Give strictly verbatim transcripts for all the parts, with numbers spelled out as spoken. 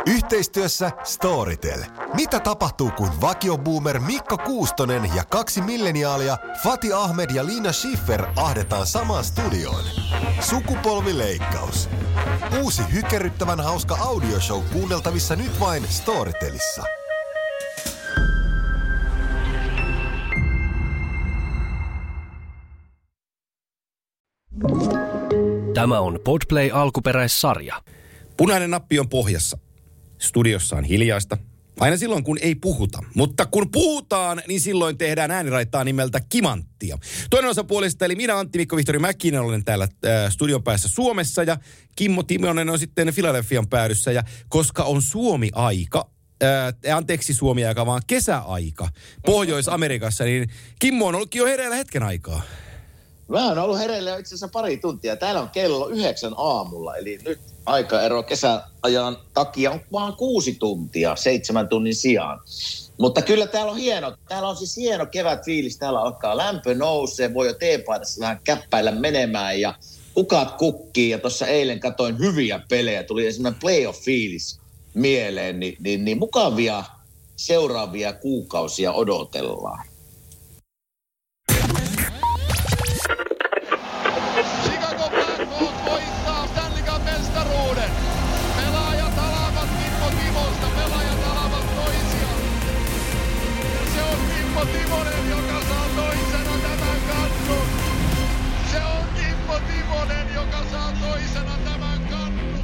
Yhteistyössä Storytel. Mitä tapahtuu, kun vakioboomer Mikko Kuustonen ja kaksi milleniaalia Fatih Ahmed ja Liina Schiffer ahdetaan samaan studioon? Sukupolvileikkaus. Uusi hykerryttävän hauska audioshow kuunneltavissa nyt vain Storytelissa. Tämä on Podplay alkuperäissarja. Punainen nappi on pohjassa. Studiossa on hiljaista. Aina silloin, kun ei puhuta. Mutta kun puhutaan, niin silloin tehdään ääniraittaa nimeltä Kimanttia. Toinen osapuolista, eli minä, Antti Mikko Vihtori Mäkinen, olen täällä äh, studion päässä Suomessa. Ja Kimmo Timonen on sitten Filadelfian päädyssä. Ja koska on Suomi-aika, äh, anteeksi Suomi-aika, vaan kesäaika Pohjois-Amerikassa, niin Kimmo on ollutkin jo hereillä hetken aikaa. Mä oon ollut hereillä itse asiassa pari tuntia. Täällä on kello yhdeksän aamulla, eli nyt aikaero kesäajan takia on vaan kuusi tuntia, seitsemän tunnin sijaan. Mutta kyllä täällä on hieno, täällä on siis hieno kevätfiilis, täällä alkaa lämpö nousee, voi jo teepaidassa vähän käppäillä menemään ja kukat kukkii. Ja tuossa eilen katoin hyviä pelejä, tuli esimerkiksi playoff-fiilis mieleen, niin, niin, niin mukavia seuraavia kuukausia odotellaan. Timonen, joka saa toisena tämän kannun. Se on Kimmo Timonen, joka saa toisena tämän kannun.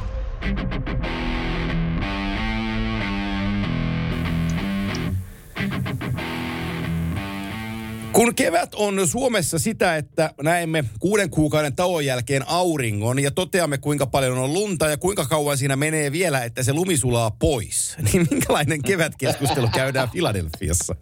Kun kevät on Suomessa sitä, että näemme kuuden kuukauden tauon jälkeen auringon ja toteamme, kuinka paljon on lunta ja kuinka kauan siinä menee vielä, että se lumi sulaa pois, niin minkälainen kevätkeskustelu käydään Filadelfiassa?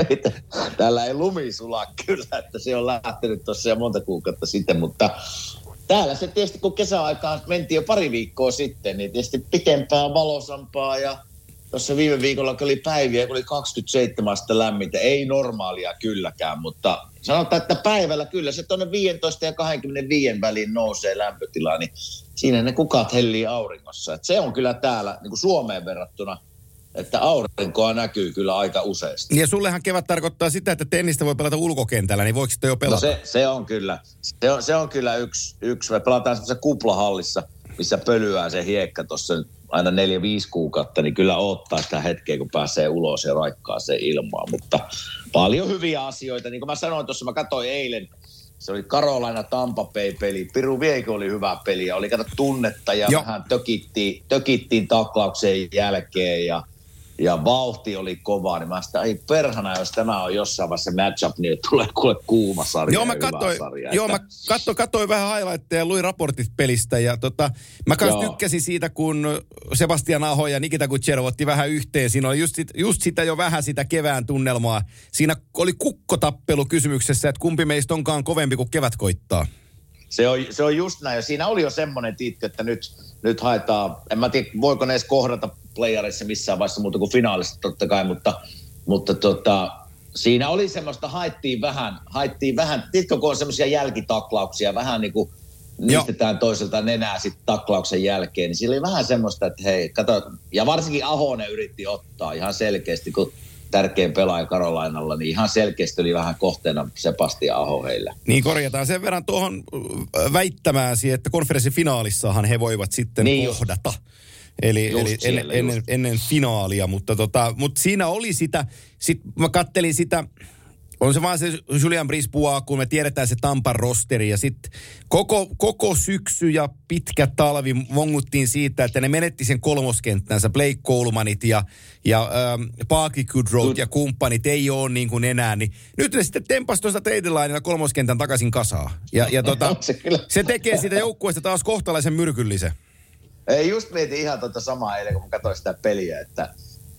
Täällä ei lumi sulaa kyllä, että se on lähtenyt tuossa jo monta kuukautta sitten, mutta täällä se tietysti kun kesäaikaan mentiin jo pari viikkoa sitten, niin tietysti pitempää, valosampaa ja tuossa viime viikolla kun oli päiviä, kun oli kaksikymmentäseitsemän astetta lämmintä, ei normaalia kylläkään, mutta sanotaan, että päivällä kyllä se tuonne viisitoista ja kaksikymmentäviisi väliin nousee lämpötila, niin siinä ne kukat hellii auringossa. Et se on kyllä täällä niin kuin Suomeen verrattuna, että aurinkoa näkyy kyllä aika useasti. Ja sullehan kevät tarkoittaa sitä, että tennistä voi pelata ulkokentällä, niin voiko sitä jo pelata? No se, se on kyllä. Se on, se on kyllä yksi, yksi. Me pelataan semmoisessa kuplahallissa, missä pölyää se hiekka tuossa aina neljä, viisi kuukautta, niin kyllä odottaa sitä hetkeä, kun pääsee ulos ja raikkaa se ilmaa. Mutta paljon hyviä asioita. Niin kuin mä sanoin tuossa, mä katsoin eilen, se oli Carolina Tampa Bay-peli. Piru Vieko oli hyvä peli ja oli kato tunnetta ja jo. vähän tökittiin, tökittiin taklauksen jälkeen ja Ja vauhti oli kova, niin mä sitä, ei perhana, jos tämä on jossain vaiheessa matchup, niin tulee kuule kuuma sarja. Joo, mä katsoin, joo, mä katsoin, katsoin vähän highlightteja ja luin raportit pelistä. Ja tota, mä kans tykkäsin siitä, kun Sebastian Aho ja Nikita Kucherov otti vähän yhteen. Siinä oli just, just sitä jo vähän sitä kevään tunnelmaa. Siinä oli kukkotappelu kysymyksessä, että kumpi meistä onkaan kovempi, kun kevät koittaa. Se on, se on just näin. Ja siinä oli jo semmoinen tiitkä, että nyt, nyt haetaan, en mä tiedä, voiko ne edes kohdata playerissa missään vaiheessa muuta kuin finaalissa totta kai, mutta, mutta tota, siinä oli semmoista, haettiin vähän, haettiin vähän, tiedätkö, kun on semmoisia jälkitaklauksia, vähän niin kuin nistetään toiselta nenää sitten taklauksen jälkeen, niin siinä oli vähän semmoista, että hei, kato, ja varsinkin Ahonen yritti ottaa ihan selkeästi, kun tärkein pelaaja Carolinalla, niin ihan selkeästi oli vähän kohteena Sebastian Aho heillä. Niin korjataan sen verran tuohon väittämääsi, että konferenssifinaalissahan he voivat sitten niin kohdata. Just. Eli, eli siellä, ennen, ennen, ennen finaalia, mutta, tota, mutta siinä oli sitä, sitten mä kattelin sitä, on se vaan se Julian Brisebois, kun me tiedetään se Tampan rosteri ja sitten koko, koko syksy ja pitkä talvi vonguttiin siitä, että ne menetti sen kolmoskenttänsä, Blake Colemanit ja, ja ähm, Parky Goodrow ja kumppanit ei ole niin kuin enää, niin nyt ne sitten tempasi tuosta trade-linella kolmoskentän takaisin kasaan. Ja, ja tota, se, se tekee siitä joukkueesta taas kohtalaisen myrkyllisen. Ei, just mietin ihan tuota samaa eilen, kun mä katsoin sitä peliä, että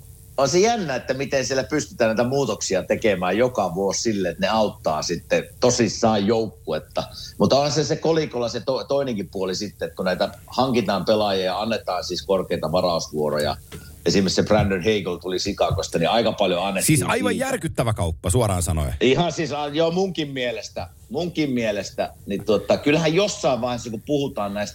on se jännä, että miten siellä pystytään näitä muutoksia tekemään joka vuosi sille, että ne auttaa sitten tosissaan joukkuetta. Mutta on se se kolikolla se to, toinenkin puoli sitten, että kun näitä hankitaan pelaajia ja annetaan siis korkeita varausvuoroja. Esimerkiksi se Brandon Hagel tuli Chicagosta, niin aika paljon annettiin. Siis aivan siitä. Järkyttävä kauppa, suoraan sanoen. Ihan siis, joo munkin mielestä, munkin mielestä, niin tuota, kyllähän jossain vaiheessa, kun puhutaan näistä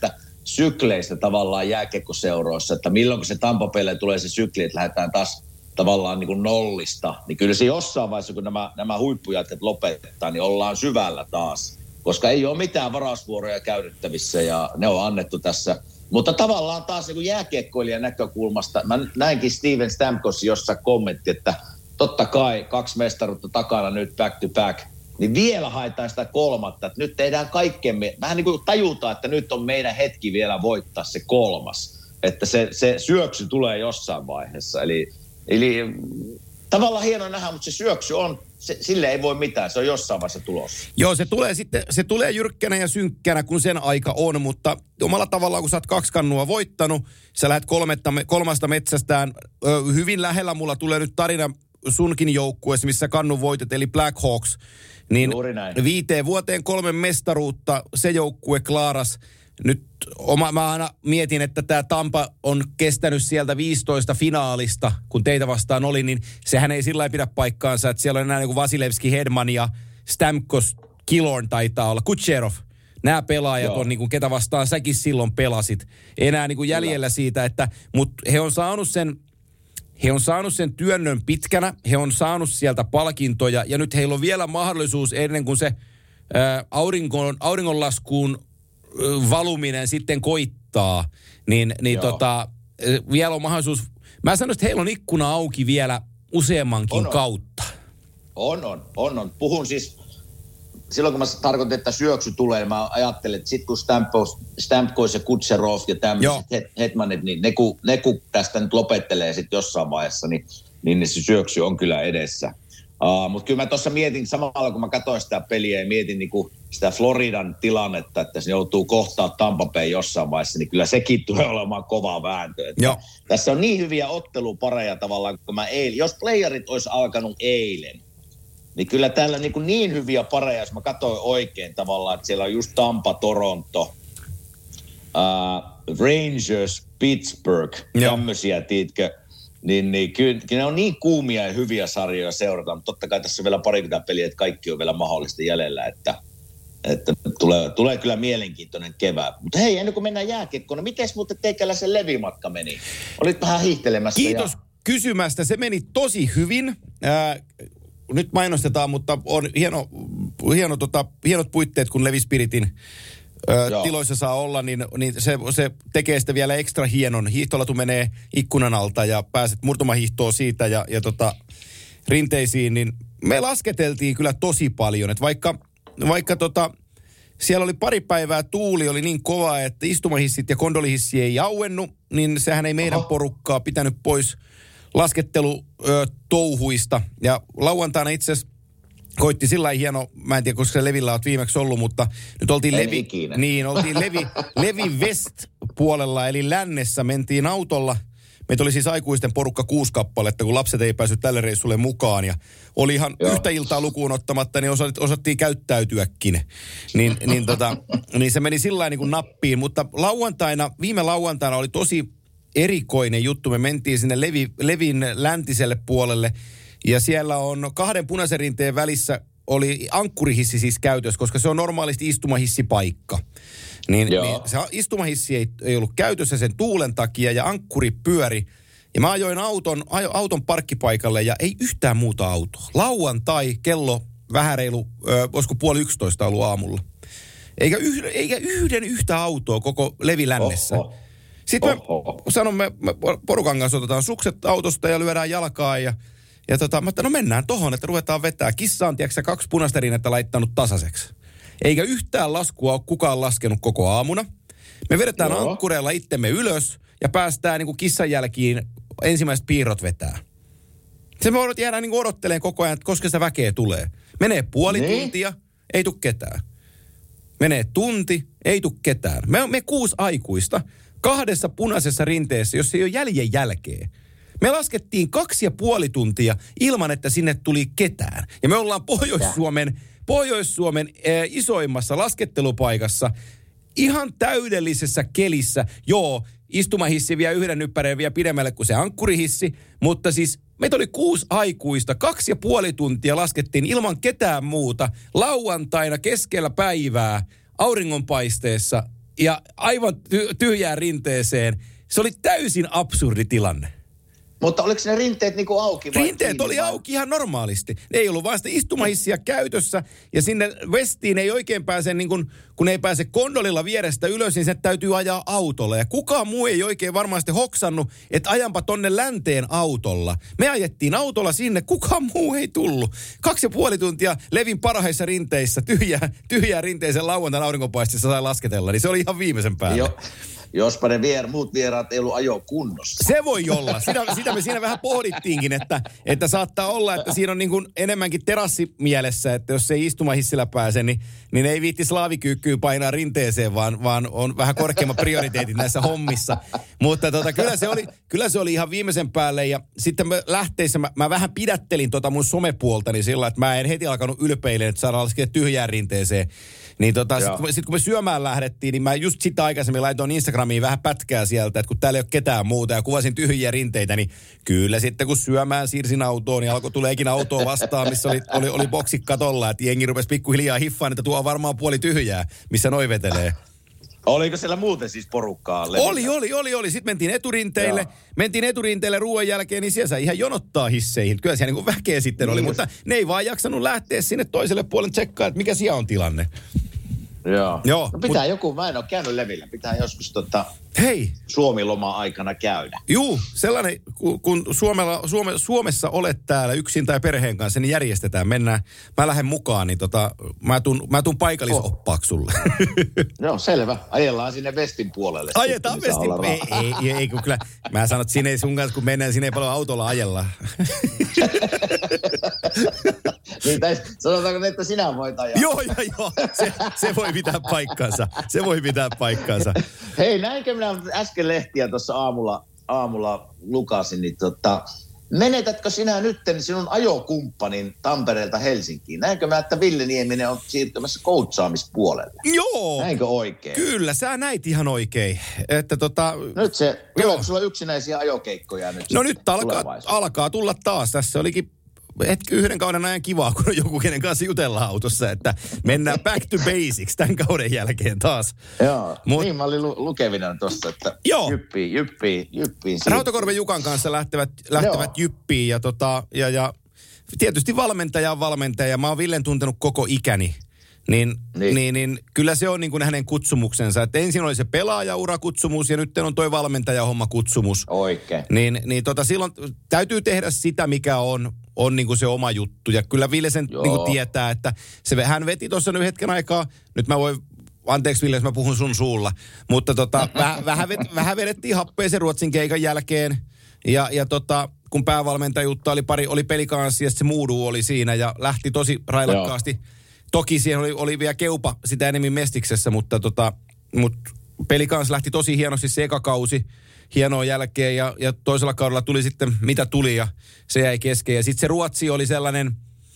sykleistä tavallaan jääkiekkoseuroissa, että milloin se Tampa Baylle tulee se sykli, että lähdetään taas tavallaan niin kuin nollista, niin kyllä se jossain vaiheessa, kun nämä, nämä huippujätkät lopettaa, niin ollaan syvällä taas, koska ei ole mitään varausvuoroja käytettävissä ja ne on annettu tässä. Mutta tavallaan taas niin kuin jääkiekkoilijan näkökulmasta, mä näinkin Steven Stamkos jossa kommentti, että totta kai kaksi mestaruutta takana nyt back to back, niin vielä haetaan sitä kolmatta, että nyt tehdään kaikkemme, vähän niin kuin tajutaan, että nyt on meidän hetki vielä voittaa se kolmas, että se, se syöksy tulee jossain vaiheessa, eli, eli tavallaan hienoa nähdä, mutta se syöksy on, se, sille ei voi mitään, se on jossain vaiheessa tulossa. Joo, se tulee sitten, se tulee jyrkkänä ja synkkänä, kun sen aika on, mutta omalla tavallaan, kun sä oot kaksi kannua voittanut, sä lähdet kolmetta, kolmasta metsästään, ö, hyvin lähellä mulla tulee nyt tarina sunkin joukkueessa, missä kannun voitet, eli Black Hawks, niin viiteen vuoteen kolme mestaruutta se joukkue klaaras. Nyt oma, mä aina mietin, että tämä Tampa on kestänyt sieltä viisitoista finaalista, kun teitä vastaan oli, niin sehän ei sillä lailla pidä paikkaansa, että siellä on enää niin kuin Vasilevski, Hedman ja Stamkos, Killorn taitaa olla, Kucherov. Nämä pelaajat Joo. on niin kuin ketä vastaan säkin silloin pelasit. Enää niin kuin jäljellä siitä, että, mutta he on saanut sen, he on saanut sen työnnön pitkänä, he on saanut sieltä palkintoja ja nyt heillä on vielä mahdollisuus ennen kuin se ää, auringon, auringonlaskuun valuminen sitten koittaa, niin, niin tota, vielä on mahdollisuus, mä sanoin, että heillä on ikkuna auki vielä useammankin on, kautta. On, on, on, on. Puhun siis, silloin kun mä tarkoitan, että syöksy tulee, mä ajattelen, että sit kun Stamkos, Stamkos ja Kucherov ja tämmöiset Hetmanit, niin ne kun, ne kun tästä nyt lopettelee sitten jossain vaiheessa, niin, niin se syöksy on kyllä edessä. Uh, mutta kyllä mä tuossa mietin samalla, kun mä katsoin sitä peliä ja mietin niinku sitä Floridan tilannetta, että se joutuu kohtaa Tampa Bay jossain vaiheessa, niin kyllä sekin tulee olemaan kova vääntö. Että tässä on niin hyviä ottelupareja tavallaan, kun mä eilen, jos playerit olisi alkanut eilen, niin kyllä täällä niin, kuin niin hyviä pareja, jos mä katsoin oikein tavallaan, että siellä on just Tampa, Toronto, uh, Rangers, Pittsburgh, tämmöisiä, tiitkö, Niin, niin kyllä, kyllä ne on niin kuumia ja hyviä sarjoja seurata, mutta totta kai tässä on vielä parikymmentä peliä, että kaikki on vielä mahdollista jäljellä, että, että tulee, tulee kyllä mielenkiintoinen kevää. Mutta hei, ennen kuin mennään jääkiekkoon, no miten muuten teikäläisen levimatka meni? Olit vähän hiihtelemässä. Kiitos ja... kysymästä, se meni tosi hyvin. Ää, nyt mainostetaan, mutta on hieno, hieno, tota, hienot puitteet, kun Levi Spiritin Ö, tiloissa saa olla, niin, niin se, se tekee sitä vielä ekstra hienon. Hiihtolatu menee ikkunan alta ja pääset murtumahiihtoon siitä ja, ja tota, rinteisiin, niin me lasketeltiin kyllä tosi paljon. Et vaikka vaikka tota, siellä oli pari päivää tuuli, oli niin kova, että istumahissit ja kondolihissi ei auennut, niin sehän ei meidän Oho. porukkaa pitänyt pois laskettelutouhuista. Ja lauantaina itse asiassa koitti sillä lailla hieno, mä en tiedä, koska se Levillä olet viimeksi ollut, mutta nyt oltiin Levi, niin, oltiin Levi, Levi West-puolella, eli lännessä, mentiin autolla. Meitä oli siis aikuisten porukka kuusi kappaletta, kun lapset ei päässyt tälle reissulle mukaan. Ja oli ihan Joo. yhtä iltaa lukuun ottamatta, niin osattiin käyttäytyäkin. Niin, niin, tota, niin se meni sillä lailla niin kuin nappiin. Mutta lauantaina, viime lauantaina oli tosi erikoinen juttu. Me mentiin sinne Levi, Levin läntiselle puolelle. Ja siellä on kahden punaisen rinteen välissä oli ankkurihissi siis käytössä, koska se on normaalisti istumahissipaikka. Niin, niin se istumahissi ei, ei ollut käytössä sen tuulen takia ja ankkuri pyöri. Ja mä ajoin auton, auton parkkipaikalle ja ei yhtään muuta autoa. Lauantai kello vähän reilu, ö, olisiko puoli yksitoista ollut aamulla. Eikä, yh, eikä yhden yhtä autoa koko Levilännessä. Oho. Sitten Oho. me sanomme, me porukan kanssa otetaan sukset autosta ja lyödään jalkaan ja Ja tota, mä että no mennään tohon, että ruvetaan vetää. Kissa on, tiedätkö, kaksi punaista rinnettä laittanut tasaiseksi. Eikä yhtään laskua ole kukaan laskenut koko aamuna. Me vedetään Joo. ankkureilla itsemme ylös ja päästään niin kuin kissan jälkiin ensimmäiset piirrot vetää. Se me jäädään niin kuin odottelemaan koko ajan, että koska sitä väkeä tulee. Menee puoli ne? tuntia, ei tule ketään. Menee tunti, ei tule ketään. Me, me kuusi aikuista kahdessa punaisessa rinteessä, jos ei ole jäljen jälkeen. Me laskettiin kaksi ja puoli tuntia ilman, että sinne tuli ketään. Ja me ollaan Pohjois-Suomen, Pohjois-Suomen äh, isoimmassa laskettelupaikassa ihan täydellisessä kelissä. Joo, istumahissi vie yhden nyppäreen vielä pidemmälle kuin se ankkurihissi, mutta siis meitä oli kuusi aikuista, kaksi ja puoli tuntia laskettiin ilman ketään muuta lauantaina keskellä päivää auringonpaisteessa ja aivan ty- tyhjään rinteeseen. Se oli täysin absurdi tilanne. Mutta oliko ne rinteet niinku auki? Vai Rinteet oli vai? Auki ihan normaalisti. Ne ei ollut vaan sitä istumahissiä käytössä. Ja sinne vestiin ei oikein pääse, niin kun, kun ei pääse kondolilla vierestä ylös, niin se täytyy ajaa autolla. Ja kukaan muu ei oikein varmasti hoksannut, että ajanpa tonne länteen autolla. Me ajettiin autolla sinne, kukaan muu ei tullut. Kaksi ja puoli tuntia levin parhaissa rinteissä, tyhjää, tyhjää rinteisen lauantain aurinkopaistissa sai lasketella. Niin se oli ihan viimeisen päälle. Joo. Jospa ne vier, muut vieraat ei ollut ajokunnossa. Se voi olla. Sitä, sitä me siinä vähän pohdittiinkin, että, että saattaa olla, että siinä on niin kuin enemmänkin terassimielessä, että jos ei istumahissillä pääse, niin, niin ei viitti slaavikyykkyä painaa rinteeseen, vaan, vaan on vähän korkeammat prioriteetit näissä hommissa. Mutta tota, kyllä, se oli, kyllä se oli ihan viimeisen päälle ja sitten mä lähteissä mä, mä vähän pidättelin tota mun somepuoltani sillä, että mä en heti alkanut ylpeilemään, että saadaan laskea tyhjään rinteeseen. Niin tota, sitten kun, sit kun me syömään lähdettiin, niin mä just sitä aikaisemmin laitoin Instagramiin vähän pätkää sieltä, että kun täällä ei ole ketään muuta ja kuvasin tyhjiä rinteitä, niin kyllä sitten kun syömään siirsin autoon, niin alkoi tuleekin autoa vastaan, missä oli, oli, oli boksi katolla, että jengi rupesi pikkuhiljaa hiffaan, että tuo on varmaan puoli tyhjää, missä noi vetelee. Oliko siellä muuten siis porukkaa? Oli, oli, oli, oli. Sitten mentiin eturinteille, Joo. mentiin eturinteille ruoan jälkeen, niin siellä sai ihan jonottaa hisseihin. Kyllä siellä niin kuin väkeä sitten oli, niin. Mutta ne ei vaan jaksanut lähteä sinne toiselle puolelle tsekkaan, että mikä siellä on tilanne. Joo. Joo. No pitää mut... joku, mä en ole käynyt levillä, pitää joskus tota Hei. Suomi-loma-aikana käydä. Juu, sellainen, kun Suomella, Suome, Suomessa olet täällä yksin tai perheen kanssa, niin järjestetään, mennään, mä lähden mukaan, niin tota, mä tuun, mä tuun paikallisoppaaksi sulle. Joo, selvä. Ajellaan sinne Vestin puolelle. Ajetaan Vestin puolelle. Ei, ei, ei, kun kyllä, mä sanon, että sinne ei sun kanssa, kun mennään, sinne ei paljon autolla ajella. Niin, tai sanotaanko, että sinä voit ajaa? Joo, joo, joo. Se, se voi pitää paikkansa. Se voi pitää paikkansa. Hei, näinkö minä äsken lehtiä tuossa aamulla, aamulla lukasin, niin tota, menetätkö sinä nytten sinun ajokumppanin Tampereelta Helsinkiin? Näinkö mä, että Ville Nieminen on siirtymässä coachaamispuolelle? Joo. Näinkö oikein? Kyllä, sä näit ihan oikein. Että tota... Nyt se, tuleeko sulla yksinäisiä ajokeikkoja nyt? No nyt alkaa, alkaa tulla taas. Tässä olikin hetki yhden kauden ajan kivaa, kun on joku, kenen kanssa jutellaan autossa, että mennään back to basics tämän kauden jälkeen taas. Joo, Mut, niin mä olin lu- lukevina tuossa, että joo. jyppii, jyppii, jyppii. Rautakorven Jukan kanssa lähtevät, lähtevät jyppiin ja, tota, ja, ja tietysti valmentaja on valmentaja. Mä oon Villen tuntenut koko ikäni. Niin, niin. Niin, niin kyllä se on niin kuin hänen kutsumuksensa. Että ensin oli se pelaajaura-kutsumus ja nyt on toi valmentajahomma-kutsumus. Oikein. Niin, niin tota, silloin täytyy tehdä sitä, mikä on, on niin kuin se oma juttu. Ja kyllä Ville sen niin kuin tietää, että se, hän veti tuossa nyt hetken aikaa. Nyt mä voin, anteeksi Ville, jos mä puhun sun suulla. Mutta tota, vähän, vähän, vähän vedettiin happea sen Ruotsin keikan jälkeen. Ja, ja tota, kun päävalmentajuutta oli pari, oli pelikanssi ja se Muudu oli siinä ja lähti tosi railakkaasti. Joo. Toki siihen oli, oli vielä keupa sitä enemmän Mestiksessä, mutta tota, mut peli kanssa lähti tosi hienosti se eka kausi hienoa jälkeen ja, ja toisella kaudella tuli sitten mitä tuli ja se jäi kesken. Ja sitten se Ruotsi oli sellainen,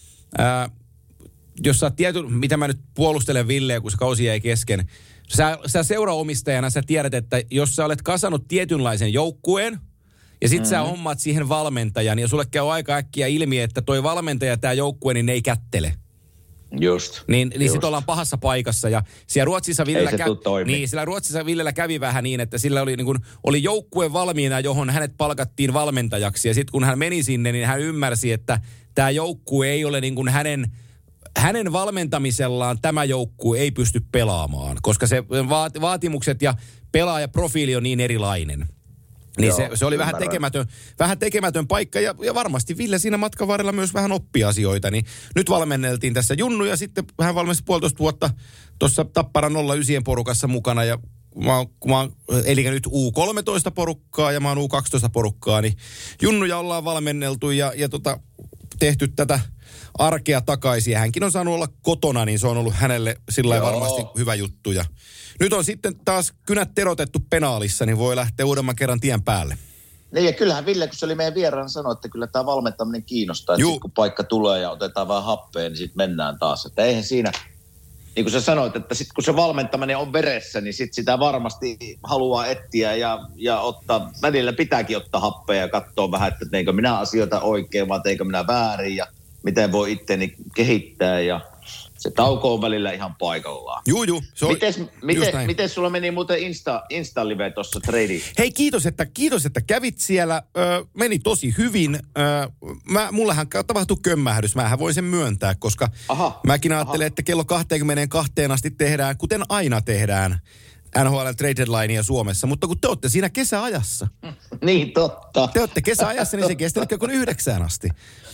ää, jos sä oot tietty, mitä mä nyt puolustelen Villeä, kun se kausi jäi kesken. Sä, sä seuraomistajana sä tiedät, että jos sä olet kasannut tietynlaisen joukkueen ja sit mm-hmm. sä hommaat siihen valmentajan ja sulle käy aika äkkiä ilmi, että toi valmentaja ja tää joukkue, niin ne ei kättele. Just. Niin, niin sitten ollaan pahassa paikassa ja siellä Ruotsissa Villellä, kä- niin, siellä Ruotsissa Villellä kävi vähän niin, että sillä oli, niin kun, oli joukkue valmiina, johon hänet palkattiin valmentajaksi ja sitten kun hän meni sinne, niin hän ymmärsi, että tämä joukkue ei ole niin kuin hänen, hänen valmentamisellaan tämä joukkue ei pysty pelaamaan, koska se vaat, vaatimukset ja pelaajaprofiili on niin erilainen. Niin Joo, se, se oli vähän tekemätön, vähän tekemätön paikka ja, ja varmasti Ville siinä matkan varrella myös vähän oppi asioita. Niin nyt valmenneltiin tässä Junnu ja sitten hän valmensi puolitoista vuotta tuossa Tapparan nolla yhdeksän porukassa mukana. Ja mä oon, kun mä oon, eli nyt U kolmetoista porukkaa ja mä oon U kaksitoista porukkaa, niin Junnuja ollaan valmenneltu ja, ja tota, tehty tätä arkea takaisin. Ja hänkin on saanut olla kotona, niin se on ollut hänelle sillä lailla varmasti hyvä juttu. Ja nyt on sitten taas kynät terotettu penaalissa, niin voi lähteä uudemman kerran tien päälle. Niin ja kyllähän Ville, kun se oli meidän vieraan, sanoi, että kyllä tämä valmentaminen kiinnostaa. Että sit, kun paikka tulee ja otetaan vähän happea, niin sitten mennään taas. Että eihän siinä, niin kuin sä sanoit, että sitten kun se valmentaminen on veressä, niin sitten sitä varmasti haluaa etsiä ja, ja ottaa, välillä pitääkin ottaa happea ja katsoa vähän, että teinkö minä asioita oikein vai teinkö minä väärin ja miten voi itteni kehittää ja Se tauko on välillä ihan paikallaan. Juu, juu. Mites, miten, miten sulla meni muuten Insta, Insta-live tuossa trading? Hei, kiitos että, kiitos, että kävit siellä. Ö, meni tosi hyvin. Ö, mä, mullehan tapahtui kömmähdys. Mähän voin sen myöntää, koska aha, mäkin ajattelen, aha. että kello kaksikymmentäkaksi asti tehdään, kuten aina tehdään, N H L Trade Deadlinea Suomessa. Mutta kun te olette siinä kesäajassa. Niin, totta. Te olette kesäajassa, niin se kestää kuin yhdeksään asti.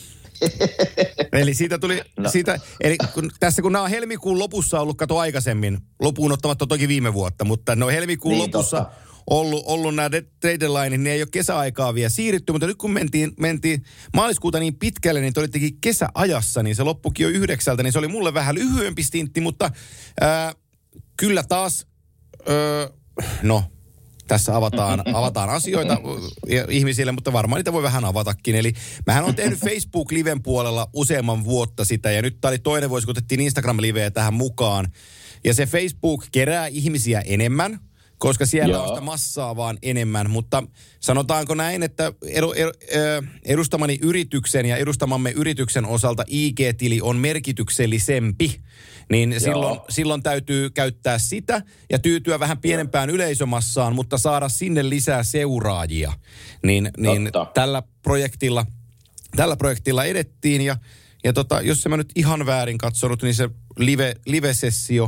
Eli siitä tuli, no. siitä, eli kun, tässä kun nämä on helmikuun lopussa ollut, kato aikaisemmin, lopuun ottamatta toki viime vuotta, mutta ne on helmikuun niin, lopussa ollut, ollut nämä trade deadline, niin ei ole kesäaikaa vielä siirrytty, mutta nyt kun mentiin, mentiin maaliskuuta niin pitkälle, niin te olittekin kesäajassa, niin se loppukin jo yhdeksältä, niin se oli mulle vähän lyhyempi stintti, mutta ää, kyllä taas, ää, no... Tässä avataan, avataan asioita ihmisille, mutta varmaan niitä voi vähän avatakin. Eli mähän on tehnyt Facebook-liven puolella useamman vuotta sitä, ja nyt tämä oli toinen vuosi, kun otettiin Instagram-liveä tähän mukaan. Ja se Facebook kerää ihmisiä enemmän, koska siellä Joo. on sitä massaa vaan enemmän. Mutta sanotaanko näin, että edu, ed, edustamani yrityksen ja edustamamme yrityksen osalta I G-tili on merkityksellisempi. Niin silloin, silloin täytyy käyttää sitä ja tyytyä vähän pienempään yleisömassaan, mutta saada sinne lisää seuraajia. Niin, niin tällä projektilla, tällä projektilla edettiin ja, ja tota, jos mä nyt ihan väärin katsonut, niin se live, live-sessio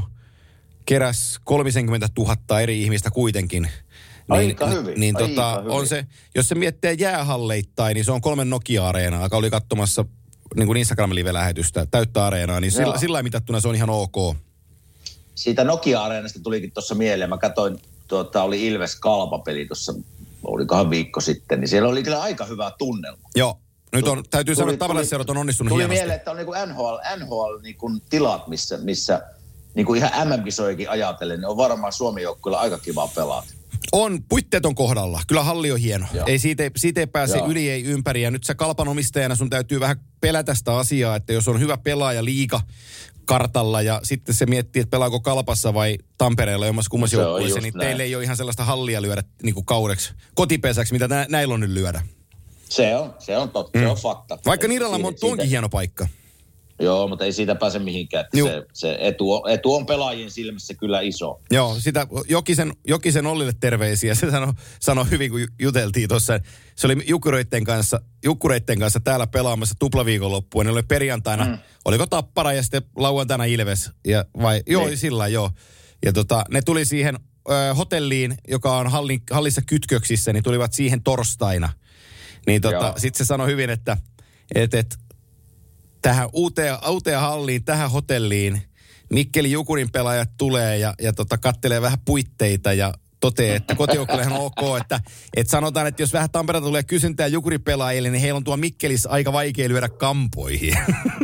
keräs kolmekymmentätuhatta eri ihmistä kuitenkin. Niin, aika hyvin. Niin aika tota, hyvin. On se, jos se miettii jäähalleittain, niin se on kolme Nokia-areenaa, joka oli katsomassa niin kuin Instagram-live-lähetystä, täyttä areenaa, niin sillä, sillä mitattuna se on ihan ok. Siitä Nokia-areenasta tulikin tuossa mieleen. Mä katsoin, tuota, oli Ilves-Kalpa-peli tuossa, olikohan viikko sitten, niin siellä oli kyllä aika hyvä tunnelma. Joo, nyt on, täytyy sanoa, että tavallisseurat on onnistunut tuli hienosti. Tuli mieleen, että on niin kuin N H L, N H L niin kuin tilat, missä, missä niin kuin ihan M M-kisoikin ajatellen, niin on varmaan Suomen joukkueella aika kiva pelata. On, puitteet on kohdalla. Kyllä halli on hieno. Ei, siitä, ei, siitä ei pääse Joo. yli, ei ympäri. Ja nyt sä Kalpan omistajana sun täytyy vähän pelätä sitä asiaa, että jos on hyvä pelaaja liiga kartalla ja sitten se miettii, että pelaako Kalpassa vai Tampereella jommassa kummassa joukkueessa, niin näin. Teille ei ole ihan sellaista hallia lyödä niin kuin kaudeksi, kotipesäksi, mitä nä, näillä on nyt lyödä. Se on, se on totta, mm. se on fakta. Vaikka Niirala on tuonkin hieno paikka. Joo, mutta ei siitä pääse mihinkään. Se, se etu, on, etu on pelaajien silmissä kyllä iso. Joo, sitä Jokisen, Jokisen Ollille terveisiä. Se sanoi sano hyvin, kun juteltiin tuossa. Se oli Jukkureitten kanssa, Jukkureitten kanssa täällä pelaamassa tuplaviikonloppua. Ne oli perjantaina, mm. oliko Tappara ja sitten lauantaina Ilves. Ja, vai, joo, niin. sillä joo. Ja tota, ne tuli siihen ö, hotelliin, joka on hallin, hallissa kytköksissä, niin tulivat siihen torstaina. Niin tota, sitten se sanoi hyvin, että et, et, tähän uuteen, uuteen halliin, tähän hotelliin Mikkeli Jukurin pelaajat tulee ja, ja tota, kattelee vähän puitteita ja toteaa, että kotijoukkueelle on ok, että, että sanotaan, että jos vähän Tampereelta tulee kysyntää Jukurin pelaajille, niin heillä on tuo Mikkelissä aika vaikea lyödä kampoihin.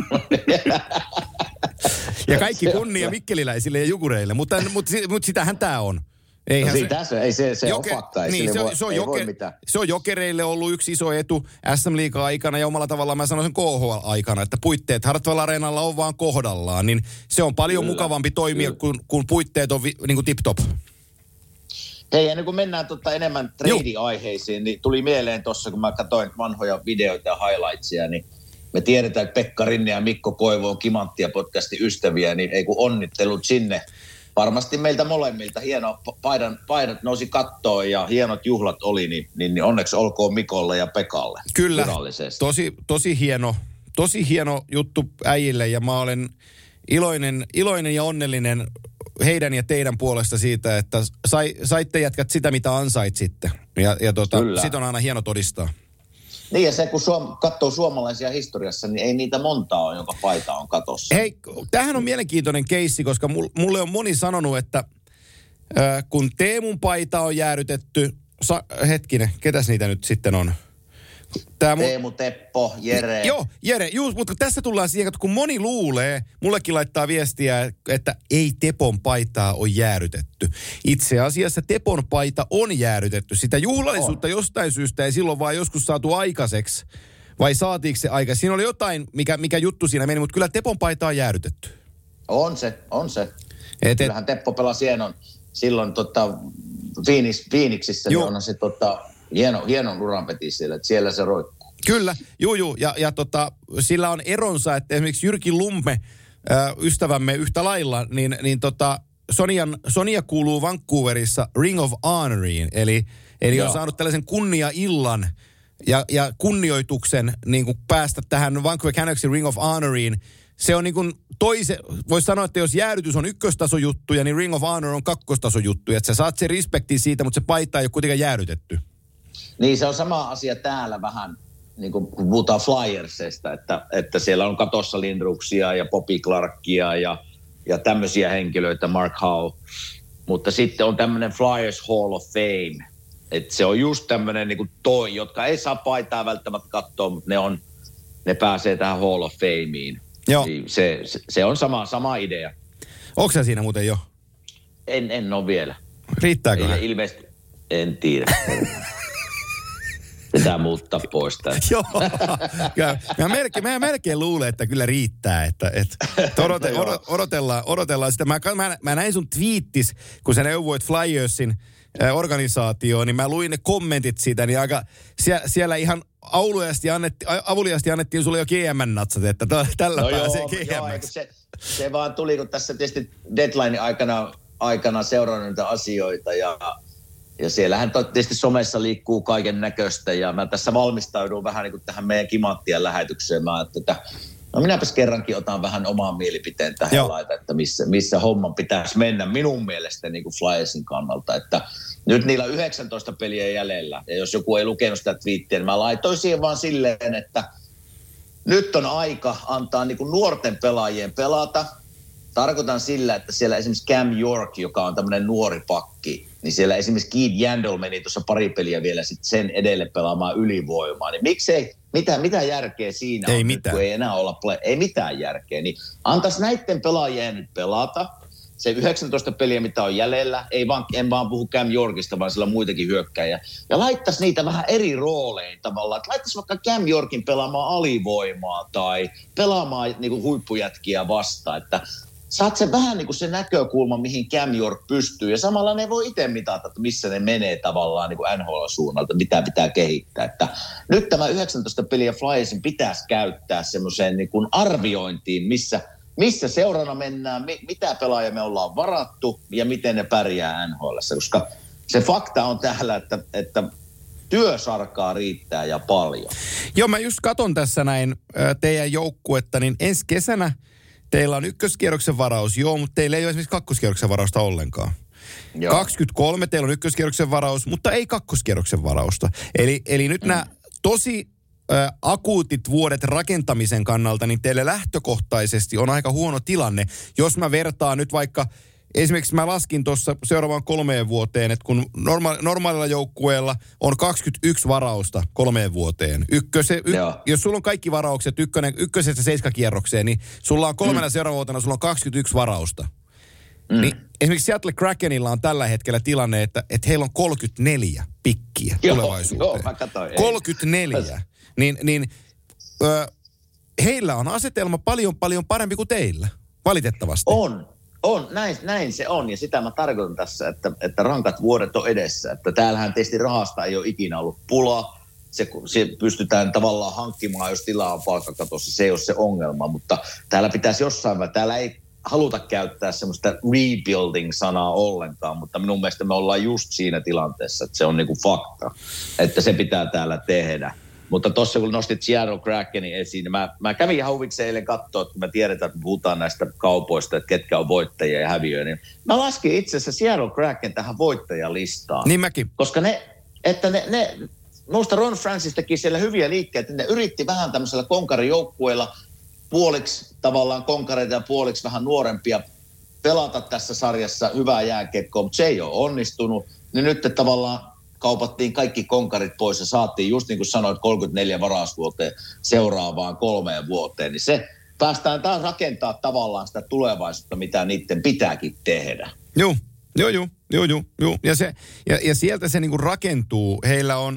Ja kaikki kunnia mikkeliläisille ja jukureille, mutta, mutta, mutta sitähän tämä on. Eihän no siitä se, ei se, se joke, on fakta, ei niin, se, voi, se, on ei joke, voi mitään. Se on jokereille ollut yksi iso etu S M-liigan aikana ja omalla tavallaan mä sanoisin K H L-aikana, että puitteet Hartwell Areenalla on vaan kohdallaan, niin se on paljon kyllä, mukavampi toimia, kun, kun puitteet on vi, niin kuin tip-top. Hei, ennen kuin mennään tota enemmän trade-aiheisiin, niin tuli mieleen tuossa, kun mä katsoin vanhoja videoita ja highlightsia, niin me tiedetään, että Pekka Rinne ja Mikko Koivu on Kimanttia podcastin ystäviä, niin ei kun onnittelut sinne. Varmasti meiltä molemmilta hieno paidan, paidat nousi kattoon ja hienot juhlat oli, niin, niin onneksi olkoon Mikolle ja Pekalle. Kyllä, tosi, tosi, hieno, tosi hieno juttu äijille ja mä olen iloinen, iloinen ja onnellinen heidän ja teidän puolesta siitä, että sai, saitte jätkät sitä, mitä ansaitsitte. Ja, ja tota, sit on aina hieno todistaa. Niin ja se, kun suom- katsoo suomalaisia historiassa, niin ei niitä montaa ole, jonka paita on katossa. Hei, tämähän on mielenkiintoinen keissi, koska mulle on moni sanonut, että äh, kun Teemun paita on jäädytetty, sa- hetkinen, ketäs niitä nyt sitten on? Tää mun... Teemu, Teppo, Jere. Niin, joo, Jere, just, mutta tässä tullaan siihen, että kun moni luulee, mullekin laittaa viestiä, että ei Tepon paitaa ole jäädytetty. Itse asiassa Tepon paita on jäädytetty. Sitä juhlallisuutta on. Jostain syystä ei silloin vaan joskus saatu aikaiseksi. Vai saatiinko se aikaiseksi? Siinä oli jotain, mikä, mikä juttu siinä meni, mutta kyllä Tepon paita on jäädytetty. On se, on se. Et, Kyllähän Teppo pelasi hienon, silloin tota, Phoenix, Phoenixissä, niin onhan se tota... Hieno, hienon uran peti siellä, että siellä se roikkuu. Kyllä, juu, juu. Ja, ja tota, sillä on eronsa, että esimerkiksi Jyrki Lumme äh, ystävämme yhtä lailla, niin, niin tota, Sonian, Sonia kuuluu Vancouverissa Ring of Honoriin, eli, eli on saanut tällaisen kunnia-illan ja, ja kunnioituksen niin kuin päästä tähän Vancouver Canucksin Ring of Honoriin. Se on niin kuin toise, voisi sanoa, että jos jäädytys on ykköstasojuttuja, niin Ring of Honor on kakkostasojuttuja. Että sä saat sen respektin siitä, mutta se paita ei ole kuitenkaan jäädytetty. Niin, se on sama asia täällä vähän, niin kuin kun puhutaan Flyersista, että, että siellä on katossa Lindruksia ja Bobby Clarkia ja, ja tämmöisiä henkilöitä, Mark Howe. Mutta sitten on tämmöinen Flyers Hall of Fame. Että se on just tämmöinen niin kuin toi, jotka ei saa paitaa välttämättä katsoa, mutta ne, on, ne pääsee tähän Hall of Fameen. Joo. Se, se, se on sama, sama idea. Onko sä siinä muuten jo? En, en ole vielä. Riittääkö? Il, ilmeisesti en tiedä. Pitää muuttaa pois täältä. Joo. Mä melkein, mä melkein luulen, että kyllä riittää. Että, että odote, odot, odotellaan, odotellaan sitä. Mä, mä, mä näin sun twiittis, kun sä neuvoit Flyersin organisaatioon, niin mä luin ne kommentit siitä, niin aika siellä, siellä ihan avuliasti annettiin, avuliasti annettiin sulle jo G M-natsat, että t- tällä no pääsee joo, G M. Joo, se, se vaan tuli, kun tässä tietysti deadline aikana, aikana seurannut niitä asioita ja, ja siellähän tietysti somessa liikkuu kaiken näköistä ja mä tässä valmistaudun vähän niin kuin tähän meidän Kimanttien lähetykseen. Mä että no minäpäs kerrankin otan vähän oman mielipiteen tähän ja laita, että missä, missä homman pitäisi mennä minun mielestä niin kuin Flyersin kannalta, että nyt niillä yhdeksäntoista peliä jäljellä, ja jos joku ei lukenut sitä twiittiä, niin mä laitoin siihen vaan silleen, että nyt on aika antaa niin kuin nuorten pelaajien pelata. Tarkoitan sillä, että siellä esimerkiksi Cam York, joka on tämmöinen nuori pakki, niin siellä esimerkiksi Keith Yandel meni tuossa pari peliä vielä sit sen edelle pelaamaan ylivoimaa. Niin miksei, mitä, mitä järkeä siinä ei on mitään. Nyt, kun ei enää olla play, ei mitään järkeä. Niin antaisi näiden pelaajien nyt pelata. Se yhdeksäntoista peliä, mitä on jäljellä, ei vaan, en vaan puhu Cam Yorkista, vaan sillä on muitakin hyökkäjiä. Ja laittaisi niitä vähän eri rooleihin tavallaan. Että laittaisi vaikka Cam Yorkin pelaamaan alivoimaa tai pelaamaan niin kuin huippujätkiä vastaan. Että saat sen vähän niin kuin se näkökulma, mihin Cam York pystyy. Ja samalla ne voi itse mitata, että missä ne menee tavallaan niin kuin N H L-suunnalta, mitä pitää kehittää. Että nyt tämä yhdeksäntoista peliä Flyersin pitäisi käyttää semmoiseen niin kuin arviointiin, missä missä seurana mennään, mi- mitä pelaajia me ollaan varattu ja miten ne pärjää N H L:ssä, koska se fakta on täällä, että, että työsarkaa riittää ja paljon. Joo, mä just katon tässä näin teidän joukkuetta, niin ensi kesänä teillä on ykköskierroksen varaus, joo, mutta teillä ei ole esimerkiksi kakkoskierroksen varausta ollenkaan. Joo. kaksikymmentäkolme teillä on ykköskierroksen varaus, mutta ei kakkoskierroksen varausta. Eli, eli nyt mm. nämä tosi Ä, akuutit vuodet rakentamisen kannalta, niin teille lähtökohtaisesti on aika huono tilanne. Jos mä vertaan nyt vaikka, esimerkiksi mä laskin tuossa seuraavaan kolmeen vuoteen, että kun norma- normaalilla joukkueella on kaksikymmentäyksi varausta kolmeen vuoteen. Ykköse, y- jos sulla on kaikki varaukset ykkönen, ykkösestä seiskakierrokseen, niin sulla on kolmena mm. seuraavana vuotena sulla on kaksikymmentäyksi varausta. Mm. Niin esimerkiksi Seattle Krakenilla on tällä hetkellä tilanne, että, että heillä on kolmekymmentäneljä pikkiä joo, tulevaisuuteen. Joo, mä katsoin. kolmekymmentäneljä. Niin, niin ö, heillä on asetelma paljon paljon parempi kuin teillä, valitettavasti. On, on. Näin, näin se on. Ja sitä mä tarkoitan tässä, että, että rankat vuodet on edessä. Että täällähän tietysti rahasta ei ole ikinä ollut pula. Se, se pystytään tavallaan hankkimaan, jos tilaa on palkkakatossa. Se ei ole se ongelma, mutta täällä pitäisi jossain vaiheessa, täällä ei haluta käyttää semmoista rebuilding-sanaa ollenkaan, mutta minun mielestä me ollaan just siinä tilanteessa, että se on niinku fakta, että se pitää täällä tehdä. Mutta tuossa kun nostit Seattle Krakenin esiin, niin mä, mä kävin ihan huvikseen eilen katsoa, että kun mä tiedetään, että puhutaan näistä kaupoista, että ketkä on voittajia ja häviöjä, niin mä laskin itse asiassa Seattle Kraken tähän voittajalistaan. Niin mäkin. Koska ne, että ne, ne minusta Ron Francis teki siellä hyviä liikkeitä, ne yritti vähän tämmöisellä konkarijoukkueella puoliksi tavallaan konkareita ja puoliksi vähän nuorempia pelata tässä sarjassa hyvää jääkiekkoa, mutta se ei ole onnistunut. Niin nyt tavallaan kaupattiin kaikki konkarit pois ja saatiin just niin kuin sanoit kolmekymmentäneljä varausvuoteen seuraavaan kolmeen vuoteen. Niin se päästään taas rakentaa tavallaan sitä tulevaisuutta, mitä niiden pitääkin tehdä. Joo, joo, joo, joo, joo, joo. Ja, se, ja, ja sieltä se niin kuin rakentuu. Heillä on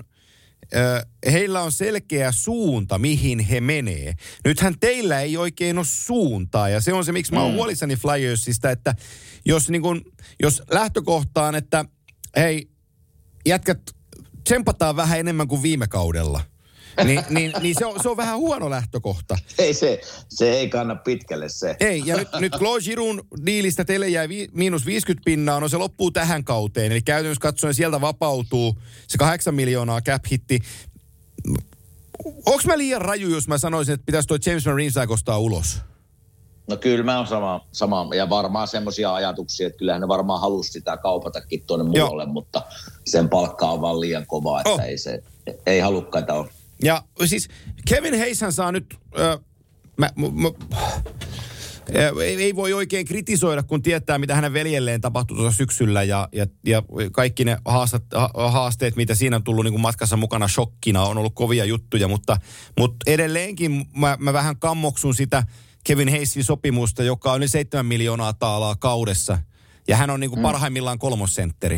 heillä on selkeä suunta, mihin he menee. Nythän teillä ei oikein ole suuntaa, ja se on se, miksi mä oon mm. huolissani Flyersista, että jos, niin kun, jos lähtökohtaan, että hei, jätkät, tsempataan vähän enemmän kuin viime kaudella, niin, niin, niin se, on, se on vähän huono lähtökohta. Ei se, se ei kanna pitkälle se. Ei, ja nyt, nyt Claude Giroun diilistä teille jäi vi, miinus viisikymmentä pinnaa, no se loppuu tähän kauteen. Eli käytännössä katsoen sieltä vapautuu se kahdeksan miljoonaa cap-hitti. Onko mä liian raju, jos mä sanoisin, että pitäisi toi James Marine's kostaa ulos? No kyllä mä oon sama, sama ja varmaan semmoisia ajatuksia, että kyllähän ne varmaan halusi sitä kaupatakin tuonne muualle, Joo. mutta sen palkka on vaan liian kova, että oh. ei se, ei halukkaita ole. Ja siis Kevin Hayeshän saa nyt, äh, mä, mä, mä, ei, ei voi oikein kritisoida, kun tietää, mitä hänen veljelleen tapahtui tuossa syksyllä ja, ja, ja kaikki ne haastat, haasteet, mitä siinä on tullut niin kuin matkassa mukana shokkina, on ollut kovia juttuja, mutta, mutta edelleenkin mä, mä vähän kammoksun sitä Kevin Hayesin sopimusta, joka on yli seitsemän miljoonaa taalaa kaudessa. Ja hän on niin kuin mm. parhaimmillaan kolmosentteri.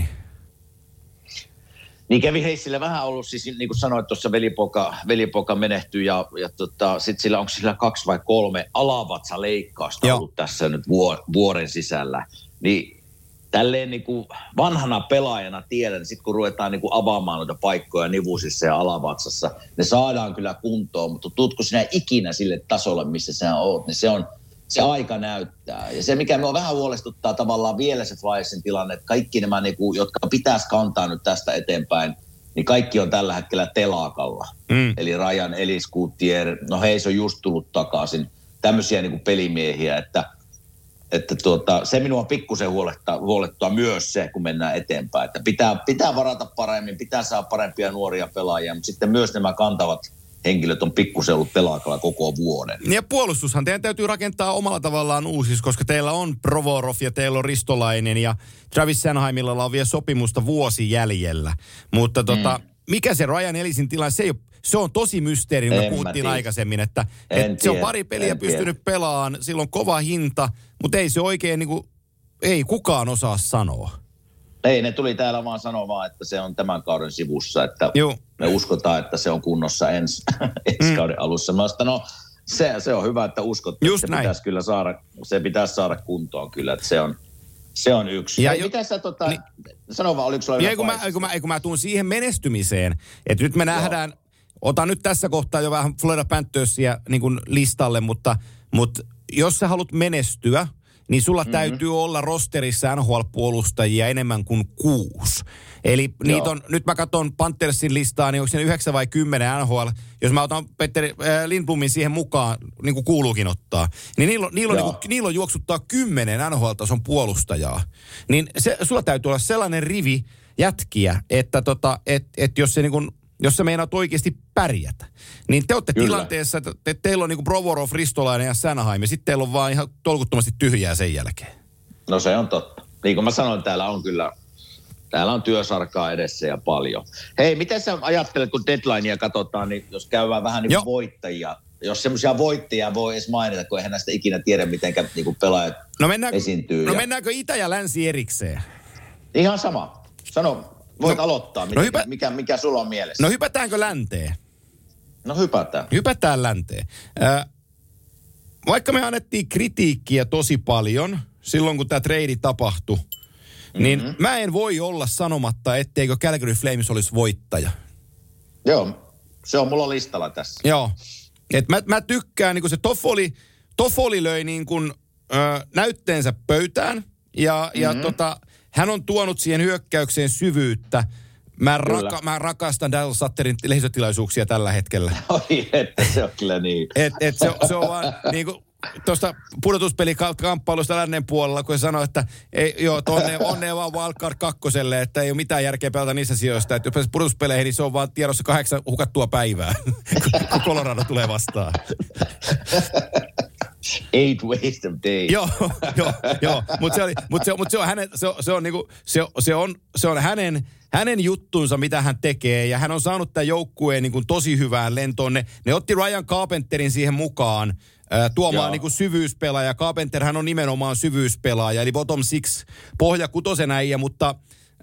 Niin Kevin Hayesillä vähän ollut, siis niin kuin sanoit tuossa velipoka, velipoka menehtyi ja, ja tota, sitten sillä onko sillä kaksi vai kolme alavatsaleikkausta ollut tässä nyt vuoden sisällä. Niin tälleen niin kuin vanhana pelaajana tiedän, sitten kun ruvetaan niin kuin avaamaan noita paikkoja nivusissa ja alavatsassa, ne saadaan kyllä kuntoon, mutta tuutko sinä ikinä sille tasolle, missä sinä oot, niin se on, se aika näyttää. Ja se, mikä minua vähän huolestuttaa tavallaan vielä se Flyersin tilanne, että kaikki nämä, niin kuin, jotka pitäisi kantaa nyt tästä eteenpäin, niin kaikki on tällä hetkellä telakalla. Mm. Eli Ryan Ellis, Gutierrez, no Hayes on just tullut takaisin. Tämmöisiä niin kuin pelimiehiä, että Että tuota, se minua pikkusen huolettaa, huolettaa myös se, kun mennään eteenpäin. Että pitää, pitää varata paremmin, pitää saada parempia nuoria pelaajia, mutta sitten myös nämä kantavat henkilöt on pikkusen ollut pelakalla koko vuoden. Ja puolustushan teidän täytyy rakentaa omalla tavallaan uusiksi, koska teillä on Provorov ja teillä on Ristolainen ja Travis Sanheimilla on vielä sopimusta vuosi jäljellä. Mutta tota, mm. mikä se Ryan Ellisin tilanne, se, ei ole, se on tosi mysteeri, kun puhuttiin aikaisemmin, että, että se on pari peliä pystynyt pelaamaan, sillä on kova hinta, mutta ei se oikein niin kuin, ei kukaan osaa sanoa. Ei, ne tuli täällä vaan sanomaan, että se on tämän kauden sivussa, että Juh. me uskotaan, että se on kunnossa ensi, ensi mm. kauden alussa. Mä sanoin, no se, se on hyvä, että uskot, Just että se pitäisi kyllä saada, se pitäisi saada kuntoon kyllä, että se on, se on yksi. Ja Hei, jo, mitä sä tota, niin, sano vaan, oliko sulla hyvä kun mä, kun, mä, kun mä tuun siihen menestymiseen, että nyt me nähdään, Joo. otan nyt tässä kohtaa jo vähän Florida Panthersia niin kuin listalle, mutta, mutta jos sä haluat menestyä, niin sulla mm-hmm. täytyy olla rosterissa N H L-puolustajia enemmän kuin kuusi. Eli niitä on, nyt mä katson Panthersin listaa, niin onko siinä yhdeksän vai kymmenen N H L, jos mä otan Petteri äh, Lindblomin siihen mukaan, niin kuin kuuluukin ottaa, niin niillä on, niillä on, niin kuin, niillä on juoksuttaa kymmenen N H L-tason puolustajaa. Niin se, sulla täytyy olla sellainen rivi jätkiä, että tota, et, et jos se niin kuin, jos sä meinaat oikeasti pärjätä, niin te olette Kyllä. tilanteessa, että te, teillä on niin kuin Provorov, Ristolainen ja Sanheim, ja sitten teillä on vaan ihan tolkuttomasti tyhjää sen jälkeen. No se on totta. Niin kuin mä sanoin, täällä on kyllä, täällä on työsarkaa edessä ja paljon. Hei, miten sä ajattelet, kun deadlinea katsotaan, niin jos käydään vähän niin kuin voittajia, jos semmoisia voittajia voi edes mainita, kun eihän näistä ikinä tiedä, miten niin kuin pelaajat no mennäänkö, esiintyy. No ja... mennäänkö Itä ja Länsi erikseen? Ihan sama. Sano. Voit no, aloittaa, miten, no hypä... mikä, mikä sulla on mielessä. No hypätäänkö länteen? No hypätään. Hypätään länteen. Äh, vaikka me annettiin kritiikkiä tosi paljon silloin, kun tämä trade tapahtui, mm-hmm. niin mä en voi olla sanomatta, etteikö Calgary Flames olisi voittaja. Joo, se on mulla listalla tässä. Joo, et mä, mä tykkään, niin kun se Toffoli, Toffoli löi niin kun, ö, näytteensä pöytään ja, mm-hmm. ja tota... Hän on tuonut siihen hyökkäykseen syvyyttä. Mä, raka, mä rakastan Daryl Sutterin lehdistötilaisuuksia tällä hetkellä. Oi, että se on kyllä niin. Et, et se, se on vaan niin kuin tuosta pudotuspelikamppailusta lännen puolella, kun se sanoi, että ei, joo, onnea, onnea vaan wildcard kakkoselle, että ei ole mitään järkeä pelata niissä sijoista. Että jos pääsee pudotuspeleihin, niin se on vaan tiedossa kahdeksan hukattua päivää, kun Colorado tulee vastaan. Eight waste of days. Joo, joo, joo. Mutta se, mut se, mut se on hänen, se, se on niinku, se, se on, se on hänen, hänen juttunsa, mitä hän tekee. Ja hän on saanut tämän joukkueen niinku tosi hyvään lentoon. Ne, ne otti Ryan Carpenterin siihen mukaan äh, tuomaan niinku syvyyspelaaja. Carpenter hän on nimenomaan syvyyspelaaja, eli bottom six, pohja kutosen äijä, mutta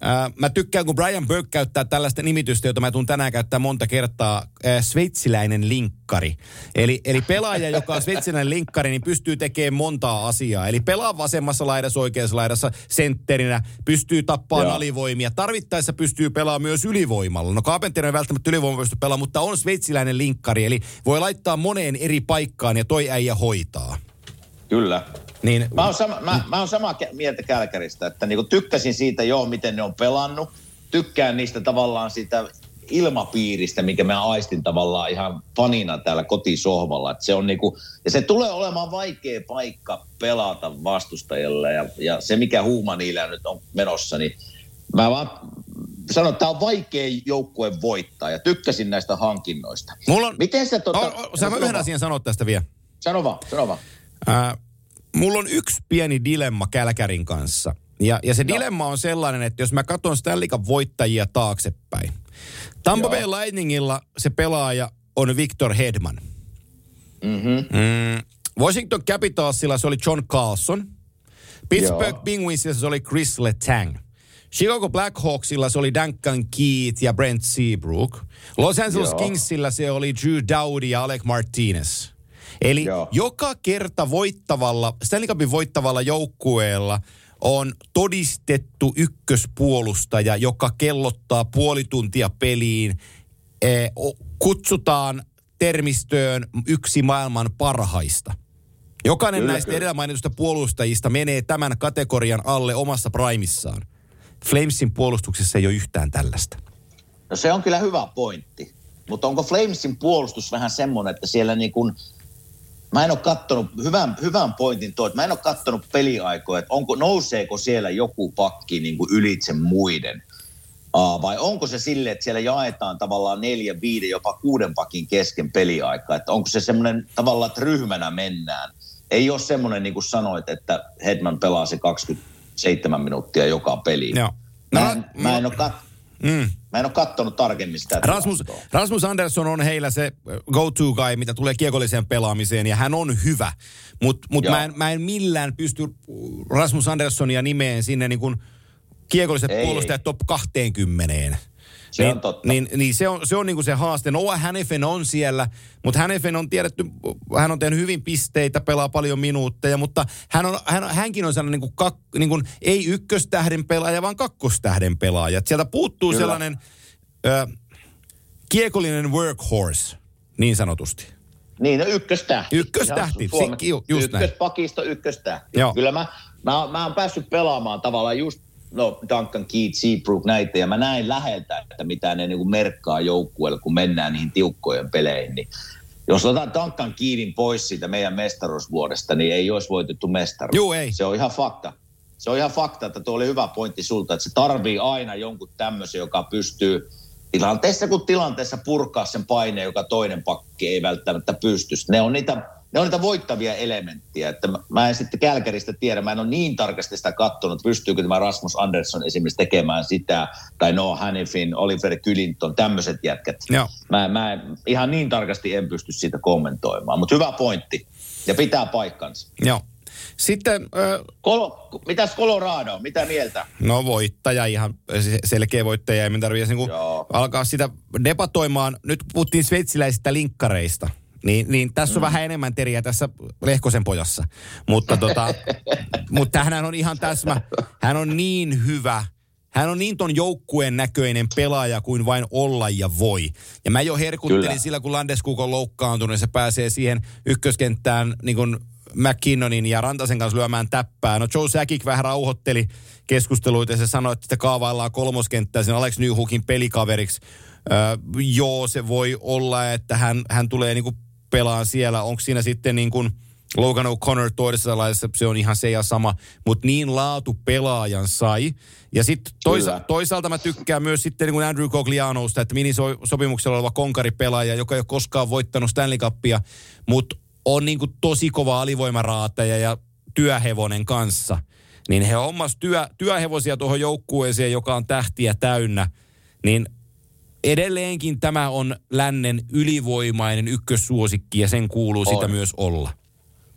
Äh, mä tykkään, kun Brian Burke käyttää tällaista nimitystä, jota mä tuun tänään käyttää monta kertaa, äh, sveitsiläinen linkkari. Eli, eli pelaaja, joka on sveitsiläinen linkkari, niin pystyy tekemään montaa asiaa. Eli pelaa vasemmassa laidassa, oikeassa laidassa, sentterinä, pystyy tappaamaan Joo. alivoimia. Tarvittaessa pystyy pelaamaan myös ylivoimalla. No Carpenter ei välttämättä ylivoimalla pysty pelaamaan, mutta on sveitsiläinen linkkari. Eli voi laittaa moneen eri paikkaan ja toi äijä hoitaa. Kyllä. Niin, mä, oon sama, mä, mä oon samaa mieltä Kälkäristä, että niinku tykkäsin siitä joo, miten ne on pelannut. Tykkään niistä tavallaan siitä ilmapiiristä, mikä mä aistin tavallaan ihan fanina täällä kotisohvalla. Että se on niinku, ja se tulee olemaan vaikea paikka pelata vastustajalle. Ja, ja se, mikä huuma niillä nyt on menossa, niin mä vaan sanon, että tämä on vaikea joukkue voittaa. Ja tykkäsin näistä hankinnoista. Mulla on... Miten sä tota... Oh, oh, sä mä yhden asian sanoa tästä vielä. Sano vaan, sano vaan. Äh, mulla on yksi pieni dilemma Kälkärin kanssa. Ja, ja se no. dilemma on sellainen, että jos mä katson Stanley Cup voittajia taaksepäin. Tampa Bay Lightningilla se pelaaja on Victor Hedman. Mm-hmm. Mm, Washington Capitalsilla se oli John Carlson. Pittsburgh Joo. Penguinsilla se oli Chris Letang. Chicago Blackhawksilla se oli Duncan Keith ja Brent Seabrook. Los Angeles Joo. Kingsillä se oli Drew Doughty ja Alec Martinez. Eli Joo. joka kerta voittavalla, Stanley Cupin voittavalla joukkueella on todistettu ykköspuolustaja, joka kellottaa puoli tuntia peliin. Eh, kutsutaan termistöön yksi maailman parhaista. Jokainen kyllä, näistä kyllä. edellä mainitusta puolustajista menee tämän kategorian alle omassa primissaan. Flamesin puolustuksessa ei ole yhtään tällaista. No se on kyllä hyvä pointti. Mutta onko Flamesin puolustus vähän semmoinen, että siellä niin kuin... Mä en ole kattonut, hyvän, hyvän pointin toi, että mä en ole kattonut peliaikoja, että onko, nouseeko siellä joku pakki niin kuin ylitse muiden. Aa, vai onko se silleen, että siellä jaetaan tavallaan neljä, viiden, jopa kuuden pakin kesken peliaikaa. Että onko se semmoinen tavallaan, että ryhmänä mennään. Ei ole semmoinen, niin kuin sanoit, että Hedman pelaa se kaksikymmentäseitsemän minuuttia joka peli. Joo. Mä en, no, mä en ole kattonut. Mm. Mä en ole kattonut tarkemmin sitä. Rasmus, Rasmus Andersson on heillä se go-to guy, mitä tulee kiekolliseen pelaamiseen, ja hän on hyvä. Mutta mut mä, mä en millään pysty Rasmus Anderssonia nimeen sinne niin kuin kiekolliset ei, puolustajat ei. top kaksikymmentä. Se niin, on totta. Niin, niin se on, se on niin kuin se haaste. Noah Hanifin on siellä, mutta Hanifin on tiedetty, hän on tehnyt hyvin pisteitä, pelaa paljon minuutteja, mutta hän on, hän, hänkin on sellainen niin kuin kak, niin kuin, ei ykköstähden pelaaja, vaan kakkostähden pelaaja. Et sieltä puuttuu Kyllä. sellainen ö, kiekollinen workhorse, niin sanotusti. Niin, no ykköstähti. Ykköstähti, Sikki, ju, just näin. Ykköspakisto, ykköstähti. Joo. Kyllä mä, mä, mä oon päässyt pelaamaan tavallaan just no Duncan Keith, Seabrook, näitä, ja mä näin läheltä, että mitä ne niinku merkkaa joukkueelle, kun mennään niihin tiukkojen peleihin. Niin jos otetaan Duncan Keithin pois siitä meidän mestaruusvuodesta, niin ei olisi voitettu mestaruus. Joo, ei. Se on ihan fakta. Se on ihan fakta, että tuo oli hyvä pointti sulta, että se tarvii aina jonkun tämmöisen, joka pystyy tilanteessa kuin tilanteessa purkaa sen paineen, joka toinen pakki ei välttämättä pysty. Ne on niitä, ne on niitä voittavia elementtiä. Että mä en sitten Kälkäristä tiedä, mä en ole niin tarkasti sitä katsonut, pystyykö tämä Rasmus Andersson esimerkiksi tekemään sitä, tai Noah Hanifin, Oliver Kylington, tämmöiset jätkät. Mä, mä en, ihan niin tarkasti en pysty siitä kommentoimaan, mutta hyvä pointti. Ja pitää paikkansa. Joo. Sitten... Äh, Kolo, mitäs Colorado? Mitä mieltä? No voittaja, ihan selkeä voittaja. Ei me tarvitse niin alkaa sitä debatoimaan. Nyt puhuttiin sveitsiläisistä linkkareista. Niin, niin tässä on mm. vähän enemmän teriä tässä Lehkosen pojassa. Mutta tota, mutta hän on ihan täsmä. Hän on niin hyvä. Hän on niin ton joukkueen näköinen pelaaja kuin vain olla ja voi. Ja mä jo herkuttelin Kyllä. sillä, kun Landeskog on loukkaantunut ja se pääsee siihen ykköskenttään niin kuin McKinnonin ja Rantasen kanssa lyömään täppää. No Joe Sakic vähän rauhoitteli keskusteluita ja se sanoi, että sitä kaavaillaan kolmoskenttää sen Alex Newhookin pelikaveriksi. Öö, joo, se voi olla, että hän, hän tulee niinku pelaan siellä. Onko siinä sitten niin kuin Logan O'Connor toisessa laissa, se on ihan se ja sama, mutta niin laatu pelaajan sai. Ja sitten toisa, toisaalta mä tykkään myös sitten niin kuin Andrew Coglianosta, että minisopimuksella oleva konkaripelaaja, joka ei ole koskaan voittanut Stanley Cupia, mutta on niin kuin tosi kova alivoimaraateja ja työhevonen kanssa. Niin he hommas työ, työhevosia tuohon joukkueeseen, joka on tähtiä täynnä. Niin edelleenkin tämä on lännen ylivoimainen ykkössuosikki ja sen kuuluu on. Sitä myös olla.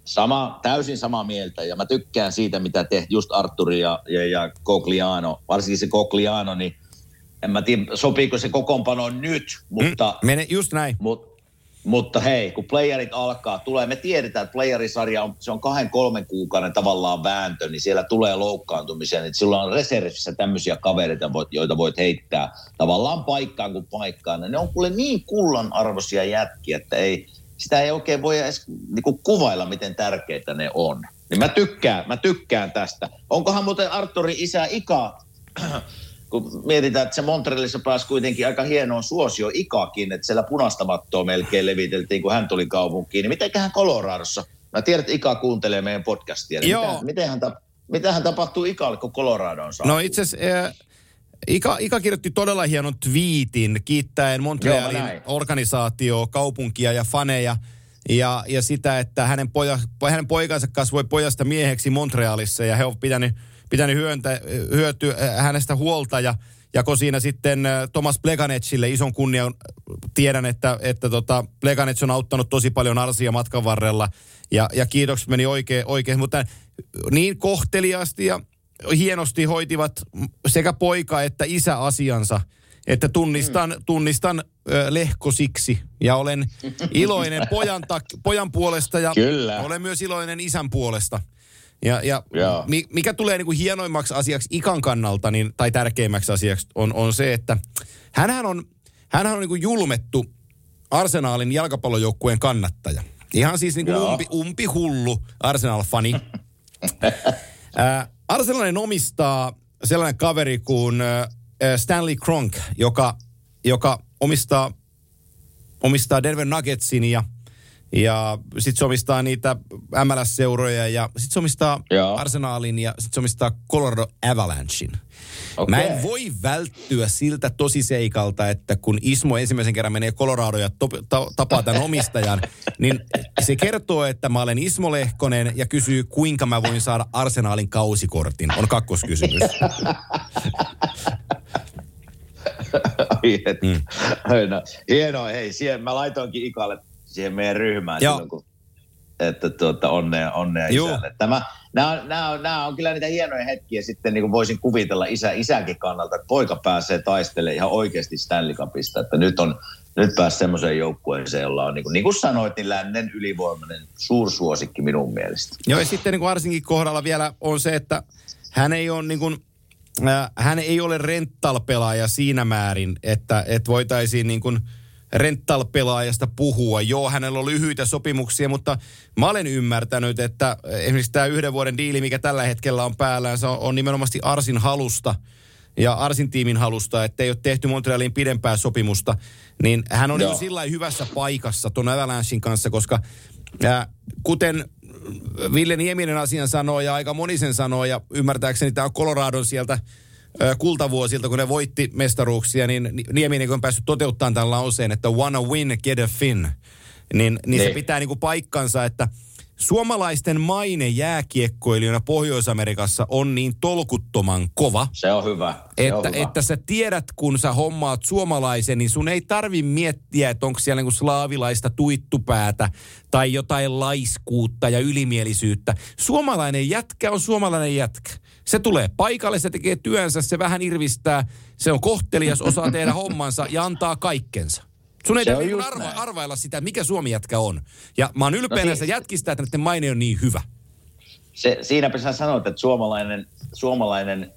Sama, täysin samaa mieltä. Ja mä tykkään siitä, mitä tehtiin just Arturi ja, ja, ja Cogliano. Varsinkin se Cogliano, niin en mä tiedä, sopiiko se kokoonpano nyt, mutta... Mm, mene just näin. Mut, mutta hei, kun playerit alkaa, tulee, me tiedetään, että playerisarja on, se on kahden, kolmen kuukauden tavallaan vääntö, niin siellä tulee loukkaantumisia, niin sulla on reservissä tämmöisiä kavereita, joita voit heittää tavallaan paikkaan kuin paikkaan. Ne on kuule niin kullanarvoisia jätkiä, että ei, sitä ei oikein voi edes niin kuin kuvailla, miten tärkeitä ne on. Niin mä tykkään, mä tykkään tästä. Onkohan muuten Arturin isä Ika... Kun mietitään, että se Montrealissa pääsi kuitenkin aika hienoon suosio Ikakin, että siellä punaista mattoa melkein leviteltiin, kun hän tuli kaupunkiin. Niin mitenköhän Coloradossa? Mä tiedän, että Ika kuuntelee meidän podcastia. Niin Joo. Miten, mitenhän, ta, mitenhän tapahtuu Ikalle, kun Coloradoon saa? No itse asiassa äh, Ika, Ika kirjoitti todella hienon twiitin kiittäen Montrealin Joo, organisaatio, kaupunkia ja faneja. Ja, ja sitä, että hänen, poja, hänen poikansa kasvoi pojasta mieheksi Montrealissa ja he ovat pitänyt... pitänyt hyöntä, hyötyä hänestä huolta ja jako siinä sitten Thomas Plekanecille ison kunnian. Tiedän, että, että tota, Plekanec on auttanut tosi paljon Arsia matkan varrella ja, ja kiitokset meni oikein, oikein, mutta niin kohteliaasti ja hienosti hoitivat sekä poika että isä asiansa, että tunnistan, mm. tunnistan ö, lehkosiksi ja olen iloinen pojan, tak, pojan puolesta ja Kyllä. olen myös iloinen isän puolesta. Ja, ja mikä tulee niin kuin hienoimmaksi asiaksi Ikan kannalta, niin, tai tärkeimmäksi asiaksi, on, on se, että hänhän on, hänhän on niin kuin julmettu Arsenalin jalkapallojoukkueen kannattaja. Ihan siis niin kuin umpi, umpi hullu Arsenal-fani. äh, Arsenalin omistaa sellainen kaveri kuin äh, Stanley Kroenke, joka, joka omistaa, omistaa Denver Nuggetsin ja Ja sitten se omistaa niitä M L S-seuroja ja sitten se omistaa Joo. Arsenalin ja sitten se omistaa Colorado Avalanchein. Okay. Mä en voi välttyä siltä tosiseikalta, että kun Ismo ensimmäisen kerran menee Coloradoon ja to, ta, tapaa tämän omistajan, niin se kertoo, että mä olen Ismo Lehkonen ja kysyy, kuinka mä voin saada Arsenalin kausikortin. On kakkoskysymys. mm. no, hienoa, hei, siihen mä laitoinkin Ikalle siihen meidän ryhmään silloin, kun, että tuota, onnea, onnea isälle. Tämä, nämä, on, nämä, on, nämä on kyllä niitä hienoja hetkiä sitten, niin kuin voisin kuvitella isä, isänkin kannalta, että poika pääsee taistelemaan ihan oikeasti Stanley Cupista, että nyt on nyt pääsi semmoiseen joukkueeseen, jolla on, niin kuin, niin kuin sanoit, niin lännen ylivoimainen suursuosikki minun mielestä. Joo, ja sitten niin kuin Arsinkin kohdalla vielä on se, että hän ei ole niin kuin, äh, hän ei ole rental-pelaaja siinä määrin, että, että voitaisiin niin kuin rental-pelaajasta puhua. Joo, hänellä on lyhyitä sopimuksia, mutta mä olen ymmärtänyt, että esimerkiksi tämä yhden vuoden diili, mikä tällä hetkellä on päällään, se on, on nimenomaan Arsin halusta ja Arsin tiimin halusta, että ei ole tehty Montrealin pidempää sopimusta, niin hän on niin sillä hyvässä paikassa tuon Avalanchein kanssa, koska ää, kuten Ville Nieminen asian sanoo ja aika moni sen sanoo, ja ymmärtääkseni tämä on Coloradon sieltä kultavuosilta, kun ne voitti mestaruuksia, niin Nieminen on päässyt toteuttamaan tämän lauseen, että wanna win, get a fin. Niin, niin se pitää niinku paikkansa, että suomalaisten maine jääkiekkoilijana Pohjois-Amerikassa on niin tolkuttoman kova. Se on hyvä. Se että, on hyvä. että sä tiedät, kun sä hommaat suomalaisen, niin sun ei tarvi miettiä, että onko siellä niinku slaavilaista tuittupäätä tai jotain laiskuutta ja ylimielisyyttä. Suomalainen jätkä on suomalainen jätkä. Se tulee paikalle, se tekee työnsä, se vähän irvistää, se on kohtelias, osaa tehdä hommansa ja antaa kaikkensa. Sun ei tarvitse arva, arvailla sitä, mikä Suomi-jätkä on. Ja mä oon ylpeänä no, si- jätkistä, että näiden maine on niin hyvä. Se, siinäpä sä sanoit, että suomalainen, suomalainen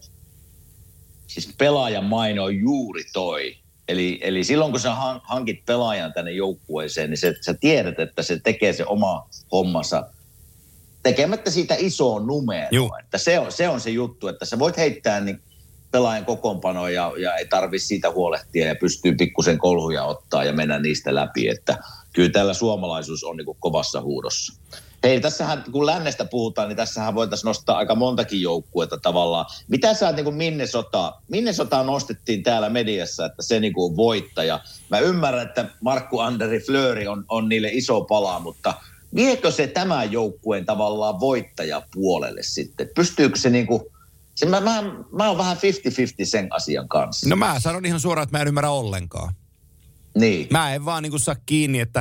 siis pelaajan maine on juuri toi. Eli, eli silloin, kun sä hankit pelaajan tänne joukkueeseen, niin se, sä tiedät, että se tekee se oma hommansa tekemättä siitä isoa numeroa. Että se, on, se on se juttu, että sä voit heittää niin pelaajan kokoonpanoa ja, ja ei tarvitse siitä huolehtia ja pystyy pikkusen kolhuja ottaa ja mennä niistä läpi. Että kyllä tällä suomalaisuus on niin kuin kovassa huudossa. Hei, tässähän kun lännestä puhutaan, niin tässähän voitaisiin nostaa aika montakin joukkuetta tavallaan. Mitä sä oot niin kuin Minnesota? Minnesota nostettiin täällä mediassa, että se niin kuin on voittaja. Mä ymmärrän, että Markku-Anderi Fleury on, on niille iso pala, mutta viekö se tämän joukkueen tavallaan voittajapuolelle sitten? Pystyykö se niin kuin... Se, mä, mä, mä oon vähän viisikymmentä viisikymmentä sen asian kanssa. No mä sanon ihan suoraan, että mä en ymmärrä ollenkaan. Niin. Mä en vaan niin kuin saa kiinni, että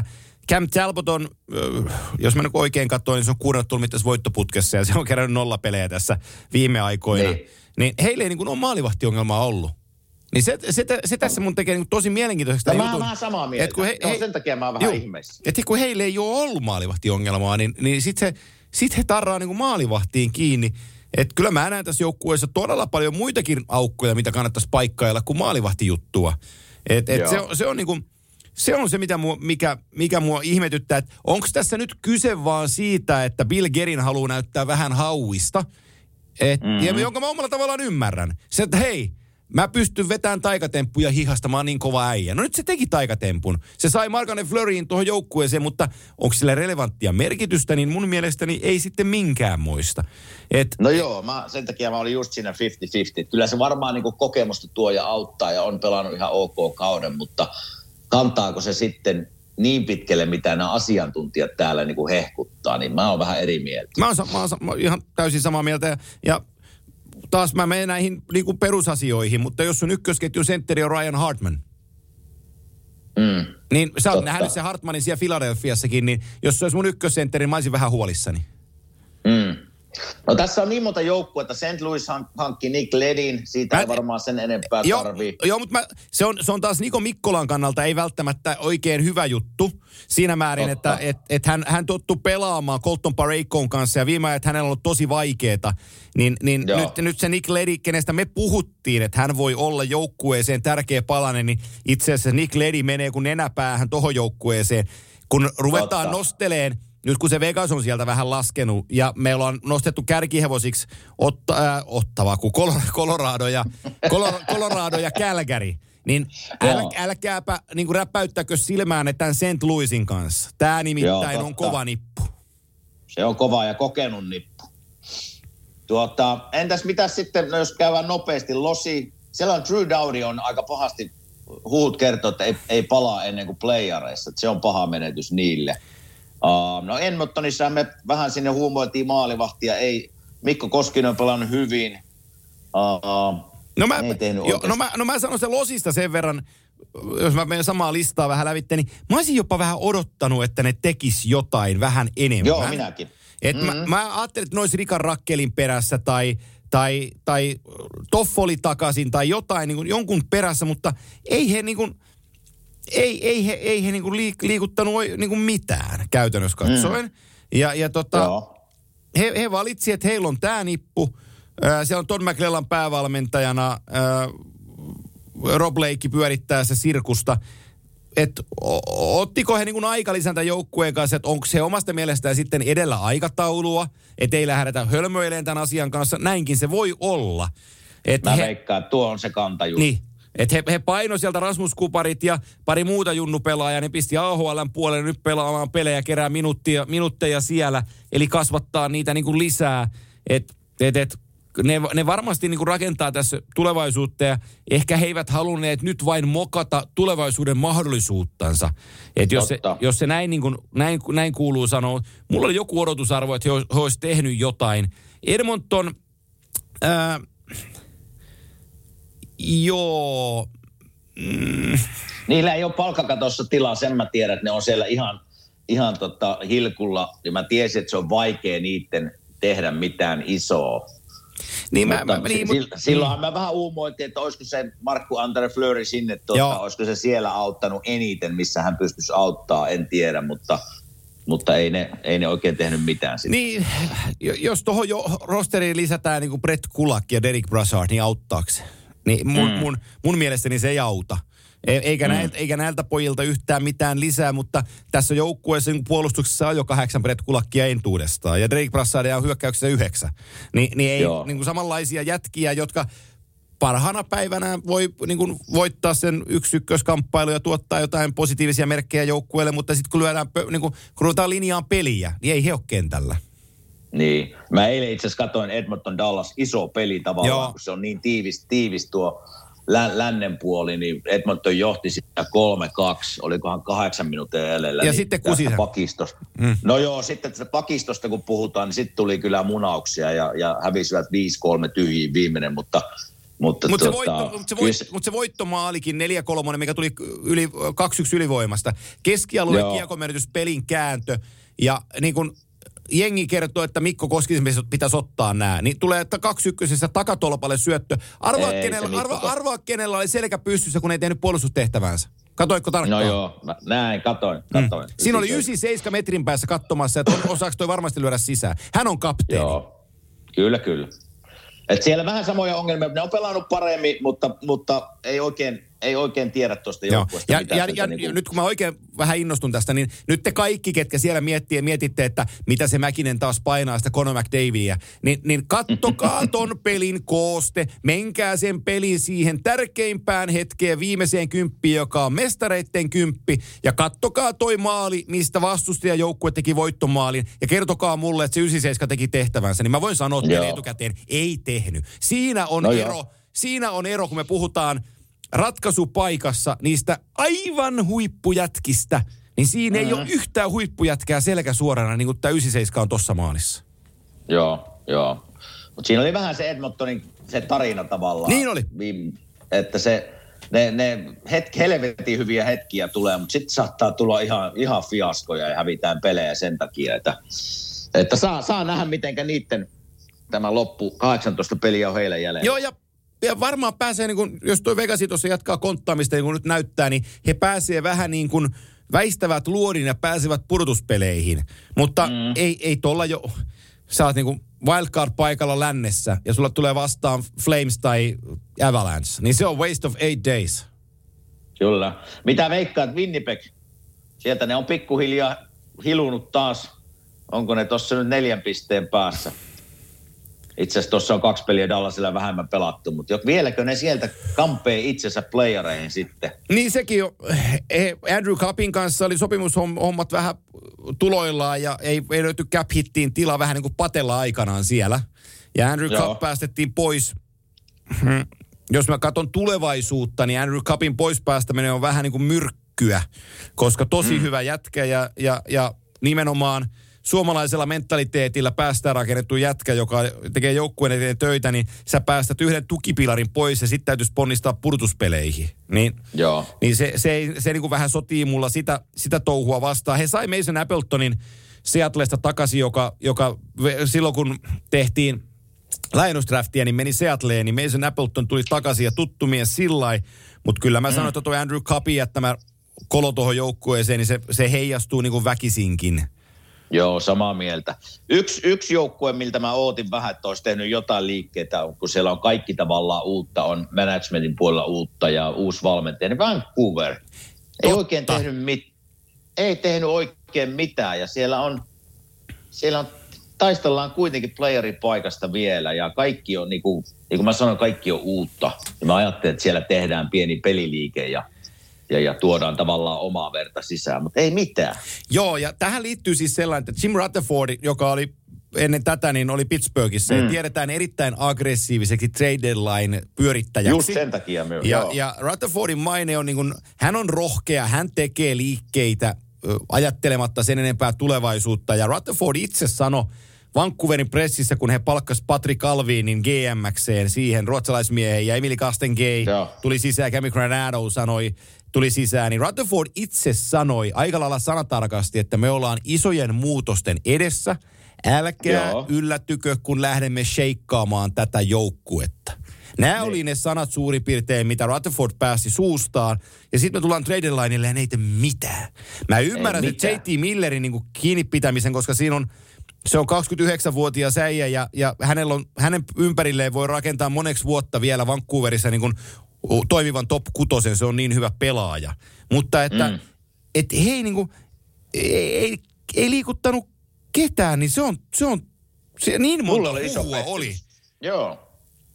Cam Talbot on, jos mä nyt oikein katsoin, niin se on kuunnellut tullut mittaisessa voittoputkessa ja se on kerännyt nollapelejä tässä viime aikoina. Niin, niin heille ei niin kuin ole maalivahtiongelmaa ollut. Niin se, se, se tässä mun tekee niin tosi mielenkiintoiseksi. No, mä oon vähän samaa mieltä. He, no, he, sen takia mä oon vähän ihmeessä. Että kun heille ei ole ollut maalivahtiongelmaa, niin, niin sitten sit he tarraa niin kuin maalivahtiin kiinni. Että kyllä mä näen tässä joukkueessa todella paljon muitakin aukkoja, mitä kannattaisi paikkailla kuin maalivahtijuttua. Että et se, se on niin kuin... Se on se, mitä mua, mikä, mikä mua ihmetyttää, että onko tässä nyt kyse vaan siitä, että Bill Guerin haluaa näyttää vähän hauista, et, mm-hmm. ja jonka mä omalla tavallaan ymmärrän. Se, että hei, mä pystyn vetämään taikatemppuja hihasta, mä oon niin kova äijä. No nyt se teki taikatempun. Se sai Marc-Andre Fleuryin tuohon joukkueeseen, mutta onko sillä relevanttia merkitystä, niin mun mielestäni ei sitten minkäänmoista. Et, no joo, mä, sen takia mä olin just siinä viisikymmentä viisikymmentä. Kyllä se varmaan niin kuin kokemusta tuo ja auttaa ja on pelannut ihan ok kauden, mutta... kantaako se sitten niin pitkälle, mitä nämä asiantuntijat täällä niin kuin hehkuttaa, niin mä oon vähän eri mieltä. Mä oon, mä oon, mä oon ihan täysin samaa mieltä ja, ja taas mä menen näihin niin kuin perusasioihin, mutta jos sun ykkösketjun sentteri on Ryan Hartman, mm, niin sä oot nähnyt se Hartmanin siellä Philadelphiassakin, niin jos se olisi mun ykkössentteri, niin mä olisin vähän huolissani. Mm. No tässä on niin monta joukkuetta. Saint Louis hankki Nick Ledin, siitä mä, ei varmaan sen enempää jo, tarvii. Joo, mutta mä, se, on, se on taas Niko Mikkolan kannalta ei välttämättä oikein hyvä juttu siinä määrin, Totta. että et, et hän, hän tottu pelaamaan Colton Paraycon kanssa ja viime ajan, että hänellä on ollut tosi vaikeeta. Niin, niin nyt, nyt se Nick Leddy, kenestä me puhuttiin, että hän voi olla joukkueeseen tärkeä palanen, niin itse asiassa Nick Leddy menee kun nenäpäähän tohon joukkueeseen. Kun ruvetaan Totta. nosteleen, nyt kun se Vegas on sieltä vähän laskenut ja meillä on nostettu kärkihevosiksi otta, äh, Ottava kuin Colorado ja, Colorado ja Calgary, niin äl, älkääpä niin kuin räppäyttäkö silmään tämän Saint Louisin kanssa. Tämä nimittäin Joo, on kova nippu. Se on kova ja kokenut nippu. Tuota, entäs mitä sitten, no jos käydään nopeasti, Losi, siellä on Drew Doughty on aika pahasti, huut kertoo, että ei, ei palaa ennen kuin playareissa, että se on paha menetys niille. Uh, no Edmontonissa me vähän sinne huumoiltiin maalivahtia, ei, Mikko Koskinen on pelannut hyvin, uh, no, mä, jo, no, mä, no mä sanon se Losista sen verran, jos mä menen samaa listaa vähän lävitse, niin mä olisin jopa vähän odottanut, että ne tekis jotain vähän enemmän. Joo, minäkin. Et mm-hmm. mä, mä ajattelin, että ne olisi Rikan Rakkelin perässä tai, tai, tai Toffoli takaisin tai jotain, niin kuin jonkun perässä, mutta ei he niin kuin... Ei, ei he, ei he niinku liik, liikuttanut niinku mitään käytännössä katsoen. Mm. Ja, ja tota, he, he valitsi, että heillä on tämä nippu. Äh, siellä on Todd McClellan päävalmentajana. Äh, Rob Blake pyörittää se sirkusta. Että ottiko he niinku aikalisän tämän joukkueen kanssa, että onko se omasta mielestään sitten edellä aikataulua, että ei lähdetä hölmöilemään tämän asian kanssa. Näinkin se voi olla. Et Mä he, veikkaan, että tuo on se kantajuus. Niin. Että he, he paino sieltä Rasmus Kuparit ja pari muuta junnupelaajaa, ne pisti A H L:n puolelle nyt pelaamaan pelejä, kerää minuuttia, minuutteja siellä, eli kasvattaa niitä niin kuin lisää. Et, et, et, ne, ne varmasti niin kuin rakentaa tässä tulevaisuutta ja ehkä he eivät halunneet nyt vain mokata tulevaisuuden mahdollisuuttansa. Että jos se, jos se näin, niin kuin, näin, näin kuuluu sanoa, mulla oli joku odotusarvo, että he, he olisivat tehnyt jotain. Edmonton... Ää, Joo. Mm. Niillä ei ole palkkakatossa tilaa, sen mä tiedän, että ne on siellä ihan, ihan tota hilkulla. Ja mä tiesin, että se on vaikea niiden tehdä mitään isoa. Niin mutta mä, mä, niin, s- mutta, silloinhan mm. mä vähän uumoitin, että olisiko se Marc-Andre Fleury sinne, tuota, olisiko se siellä auttanut eniten, missä hän pystyisi auttaa, en tiedä, mutta... Mutta ei ne, ei ne oikein tehnyt mitään sitten. Niin, jos tuohon jo rosteriin lisätään niin kuin Brett Kulak ja Derek Brassard, niin auttaako se? Niin mun, mm. mun, mun mielestäni se ei auta. Eikä, mm. näiltä, eikä näiltä pojilta yhtään mitään lisää, mutta tässä joukkueessa niin puolustuksessa on jo kahdeksan Brett Kulakkia entuudestaan. Ja Derek Brassardia on hyökkäyksessä yhdeksän. Ni, niin ei niin kuin samanlaisia jätkiä, jotka parhaana päivänä voi niin kuin voittaa sen yksi-ykköskamppailu ja tuottaa jotain positiivisia merkkejä joukkueelle, mutta sitten kun lyödään, niin kuin, kun ruvetaan linjaan peliä, niin ei he ole kentällä. Niin. Mä eilen itse asiassa katsoin Edmonton Dallas, iso peli tavallaan, Joo. kun se on niin tiivis, tiivis tuo lä- lännen puoli, niin Edmonton johti sitä kolme kaksi, olikohan kahdeksan minuuttia jäljellä. Ja niin sitten kusisen. Pakistosta. Mm. No joo, sitten tästä pakistosta kun puhutaan, niin sitten tuli kyllä munauksia ja, ja hävisivät viisi kolme tyhjiin viimeinen, mutta Mutta mut se, tuota, mut se, voit, mut se voittomaalikin neljä kolme, mikä tuli yli, kaksi yksi ylivoimasta. Keskialueen kiekonmenetys, pelin kääntö. Ja niin kun jengi kertoo, että Mikko Koskisen pitäisi ottaa nämä, niin tulee kaksi ykkösessä takatolpalle syöttö. Arvaa, ei, kenellä, arva, arvaa kenellä oli selkä pystyssä, kun ei tehnyt puolustustehtävänsä. Katoitko tarkkaan? No joo, mä näin, katoin, katoin. Mm. Siinä oli yhdeksänkymmentäseitsemän metrin päässä katsomassa, että osaako toi varmasti lyödä sisään. Hän on kapteeni. Joo, kyllä, kyllä. Et siellä vähän samoja ongelmia. Ne on pelannut paremmin, mutta, mutta ei, oikein, ei oikein tiedä tuosta joukkueesta. Ja, ja, ja niin kuin... nyt kun mä oikein vähän innostun tästä, niin nyt te kaikki, ketkä siellä miettii, mietitte, että mitä se Mäkinen taas painaa sitä Conor McDavidia, niin, niin kattokaa ton pelin kooste, menkää sen pelin siihen tärkeimpään hetkeen, viimeiseen kymppiin, joka on mestareitten kymppi, ja kattokaa toi maali, mistä vastustajajoukkue teki voittomaalin, ja kertokaa mulle, että se yhdeksänkymmentäseitsemän teki tehtävänsä, niin mä voin sanoa teille etukäteen, ei tehnyt. Siinä on no ero, joo. Siinä on ero, kun me puhutaan ratkaisupaikassa niistä aivan huippujätkistä, niin siinä mm-hmm. ei ole yhtään huippujätkää selkä suorana, niin kuin tämä yhdeksänkymmentäseitsemän on tossa maalissa. Joo, joo. Mutta siinä oli vähän se Edmontonin se tarina tavallaan. Niin oli. Että se, ne, ne hetk, helvetin hyviä hetkiä tulee, mutta sitten saattaa tulla ihan, ihan fiaskoja ja hävitään pelejä sen takia, että, että saa, saa nähdä, mitenkä niiden tämä loppu kahdeksantoista peliä on heille jälleen. Joo, ja Ja varmaan pääsee, niin kun, jos tuo Vegasi tuossa jatkaa konttaamista, niin kuin nyt näyttää, niin he pääsee vähän niin kuin väistävät luodin ja pääsevät pudotuspeleihin. Mutta mm. ei, ei tuolla jo, sä oot niin kuin wildcard-paikalla lännessä ja sulla tulee vastaan Flames tai Avalanche, niin se on waste of eight days. Kyllä. Mitä veikkaat, Winnipeg? Sieltä ne on pikkuhiljaa hilunut taas. Onko ne tuossa nyt neljän pisteen päässä? Itse asiassa tuossa on kaksi peliä Dallasilla vähemmän pelattu, mutta vieläkö ne sieltä kampee itsensä playereihin sitten? Niin sekin on. Andrew Cupin kanssa oli sopimushommat vähän tuloillaan ja ei, ei löyty cap hittiin tila vähän niin kuin Patella aikanaan siellä. Ja Andrew Joo. Cup päästettiin pois. Jos mä katson tulevaisuutta, niin Andrew Cupin pois päästäminen on vähän niin kuin myrkkyä, koska tosi mm. hyvä jätkä ja, ja, ja nimenomaan suomalaisella mentaliteetillä päästään rakennettu jätkä, joka tekee joukkueen eteen töitä, niin sä päästät yhden tukipilarin pois ja sitten täytyisi ponnistaa pudotuspeleihin. Niin, Joo. niin se, se, se niin kuin vähän sotii mulla sitä, sitä touhua vastaan. He sai Mason Appletonin Seattlesta takaisin, joka, joka silloin kun tehtiin laajennusdraftia, niin meni Seattleen, niin Mason Appleton tuli takaisin ja tuttu mies sillai. Mutta kyllä mä mm. sanoin, että tuo Andrew Cupin jättämä kolo tuohon joukkueeseen, niin se, se heijastuu niin kuin väkisinkin. Joo, samaa mieltä. Yksi, yksi joukkue, miltä mä ootin vähän, että olisi tehnyt jotain liikkeitä, kun siellä on kaikki tavallaan uutta, on managementin puolella uutta ja uusi valmentaja, niin Vancouver ei oikein tehnyt, mit, ei tehnyt oikein mitään ja siellä on, siellä on, taistellaan kuitenkin playerin paikasta vielä ja kaikki on, niin kuin, niin kuin mä sanoin, kaikki on uutta. Ja mä ajattelin, että siellä tehdään pieni peliliike ja Ja, ja tuodaan tavallaan omaa verta sisään, mutta ei mitään. Joo, ja tähän liittyy siis sellainen, että Jim Rutherford, joka oli ennen tätä, niin oli Pittsburghissa, mm. ja tiedetään erittäin aggressiiviseksi trade deadline pyörittäjäksi. Just sen takia myös, ja, joo. ja Rutherfordin maine on niin kuin, hän on rohkea, hän tekee liikkeitä ajattelematta sen enempää tulevaisuutta, ja Rutherford itse sanoi Vancouverin pressissä, kun he palkkasivat Patrick Alvinin G M-kseen siihen ruotsalaismiehen, ja Emily Castengay tuli sisään, Cammy Granado sanoi, tuli sisään, niin Rutherford itse sanoi aika lailla sanatarkasti, että me ollaan isojen muutosten edessä. Älkää Joo. yllättykö, kun lähdemme sheikkaamaan tätä joukkuetta. Nämä ne. oli ne sanat suurin piirtein, mitä Rutherford pääsi suustaan. Ja sitten me tullaan trade lineille ja ne ei tee mitään. Mä ymmärrän J T Millerin niin kuin kiinni pitämisen, koska siinä on, se on kaksikymmentäyhdeksänvuotias äijä ja, ja hänellä on, hänen ympärilleen voi rakentaa moneksi vuotta vielä Vancouverissa niin kuin toimivan top kutosen, se on niin hyvä pelaaja. Mutta että mm. et hei niin kuin, ei, ei, ei liikuttanut ketään, niin se on, se on se niin monta huhua oli. Joo.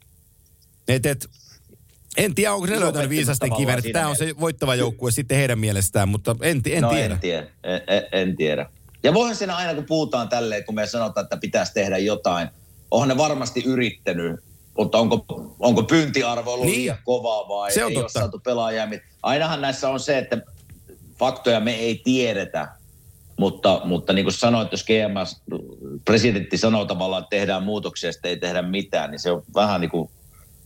Et, et, en tiedä, onko se löytänyt viisasten kiven, että tämä on se voittava joukkue sitten heidän mielestään, mutta en, en no, tiedä. En tiedä. En, en, en tiedä. Ja voihan siinä aina, kun puhutaan tälleen, kun me sanotaan, että pitäisi tehdä jotain, onhan ne varmasti yrittänyt, mutta onko, onko pyyntiarvo ollut niin. liian kovaa vai ei totta. ole saatu pelaajia. Ainahan näissä on se, että faktoja me ei tiedetä, mutta, mutta niin kuin sanoit, jos G M-presidentti sanoo tavallaan, että tehdään muutoksia ja sitten ei tehdä mitään, niin se on vähän niin kuin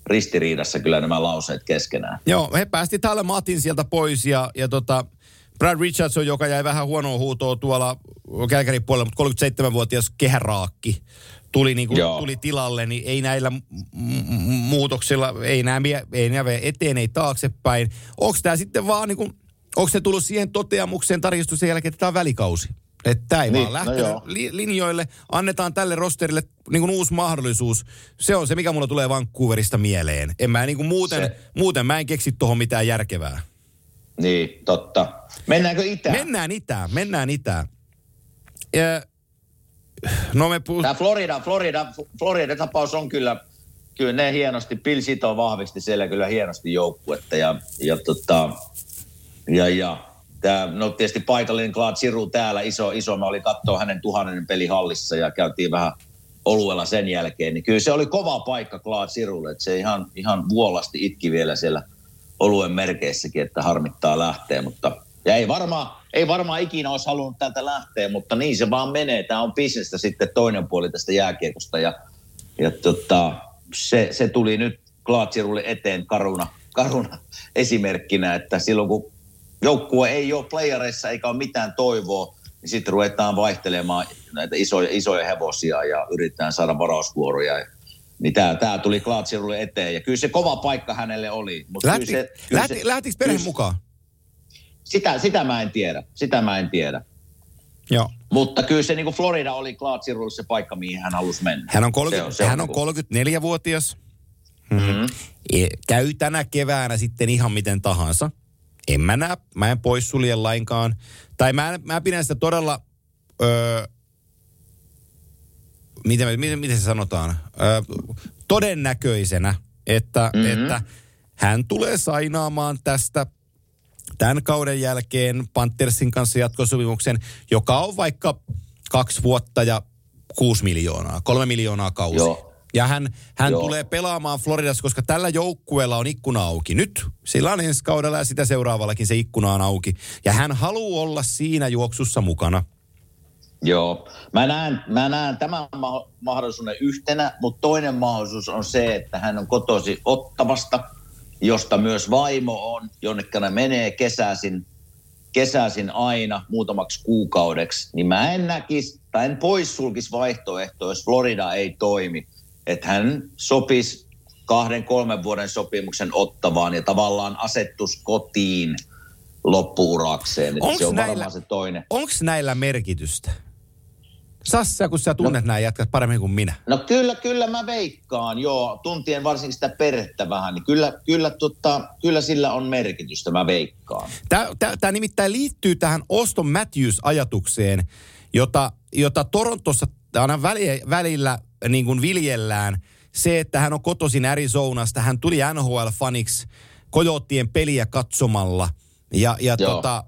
ristiriidassa kyllä nämä lauseet keskenään. Joo, he päästi Tyler Martin sieltä pois ja, ja tota, Brad Richardson, joka jäi vähän huonoa huutoa tuolla Kälkärin puolella, mutta kolmekymmentäseitsemänvuotias kehäraakki tuli, niin kuin, tuli tilalle, niin ei näillä m- m- muutoksilla, ei nämä, ei nämä eteen, ei taaksepäin. Onko tämä sitten vaan, niin kuin, onko se tullut siihen toteamukseen tarkistuksen jälkeen, että tämä on välikausi? Että tämä ei niin, vaan lähtenyt no li- linjoille, annetaan tälle rosterille niin kuin uusi mahdollisuus. Se on se, mikä mulla tulee Vancouverista mieleen. En mä niin kuin muuten, se. muuten mä en keksi tuohon mitään järkevää. Niin, totta. Mennäänkö itään? Mennään itään, mennään itään. Ja, no me puh- Tämä Florida, Florida, Florida-tapaus on kyllä, kyllä ne hienosti, Bill Sito vahvisti siellä kyllä hienosti joukkuetta ja, ja tota, ja, ja tämä, no tietysti paikallinen Claude Giroux täällä, iso, iso, mä olin katsoa hänen tuhannen peli hallissa ja käytiin vähän oluella sen jälkeen, niin kyllä se oli kova paikka Claude Girouxlle, että se ihan, ihan vuolasti itki vielä siellä oluen merkeissäkin, että harmittaa lähteä, mutta ja ei varmaan, ei varmaan ikinä olisi halunnut täältä lähteä, mutta niin se vaan menee. Tämä on bisnestä sitten toinen puoli tästä jääkiekosta ja, ja tota, se, se tuli nyt Claude Girouxlle eteen karuna, karuna esimerkkinä, että silloin kun joukkue ei ole playereissa eikä ole mitään toivoa, niin sitten ruvetaan vaihtelemaan näitä isoja, isoja hevosia ja yritetään saada varausvuoroja. Niin tämä, tämä tuli Claude Girouxlle eteen ja kyllä se kova paikka hänelle oli. Lähti, kyllä se, kyllä lähti, se, lähtikö perhe mukaan? Sitä, sitä mä en tiedä. Sitä mä en tiedä. Joo. Mutta kyllä se niin kuin Florida oli Claude Girouxlle se paikka, mihin hän halusi mennä. Hän on, kolmekymmentä, se on, hän on kolmekymmentäneljävuotias. Mm-hmm. Käy tänä keväänä sitten ihan miten tahansa. En mä näe, mä en poissulje lainkaan. Tai mä, mä pidän sitä todella, öö, miten, miten, miten se sanotaan, öö, todennäköisenä, että, mm-hmm. että hän tulee sainaamaan tästä tämän kauden jälkeen Panthersin kanssa jatkosopimuksen, joka on vaikka kaksi vuotta ja kuusi miljoonaa, kolme miljoonaa kausi. Joo. Ja hän, hän tulee pelaamaan Floridassa, koska tällä joukkueella on ikkuna auki. Nyt sillä on ensi kaudella ja sitä seuraavallakin se ikkuna on auki. Ja hän haluaa olla siinä juoksussa mukana. Joo. Mä näen, mä näen tämän mahdollisuuden yhtenä, mutta toinen mahdollisuus on se, että hän on kotoisin Ottavasta, josta myös vaimo on, jonnekä ne menee kesäisin, kesäisin aina muutamaksi kuukaudeksi. Niin mä en näkisi, tai en poissulkisi vaihtoehtoa, jos Florida ei toimi. Että hän sopisi kahden, kolmen vuoden sopimuksen Ottavaan ja tavallaan asettus kotiin loppuurakseen. Se on näillä, varmaan se toinen. Onko näillä merkitystä? Sassa, kun sä tunnet no, nämä jätkät paremmin kuin minä. No kyllä, kyllä mä veikkaan, joo. Tuntien varsinkin sitä perhettä vähän, niin kyllä, kyllä, tota, kyllä sillä on merkitystä, mä veikkaan. Tämä nimittäin liittyy tähän Auston Matthews-ajatukseen, jota, jota Torontossa aina välillä niin kuin viljellään. Se, että hän on kotoisin Arizonasta, hän tuli N H L-faniksi Coyotien peliä katsomalla. Ja, ja tota,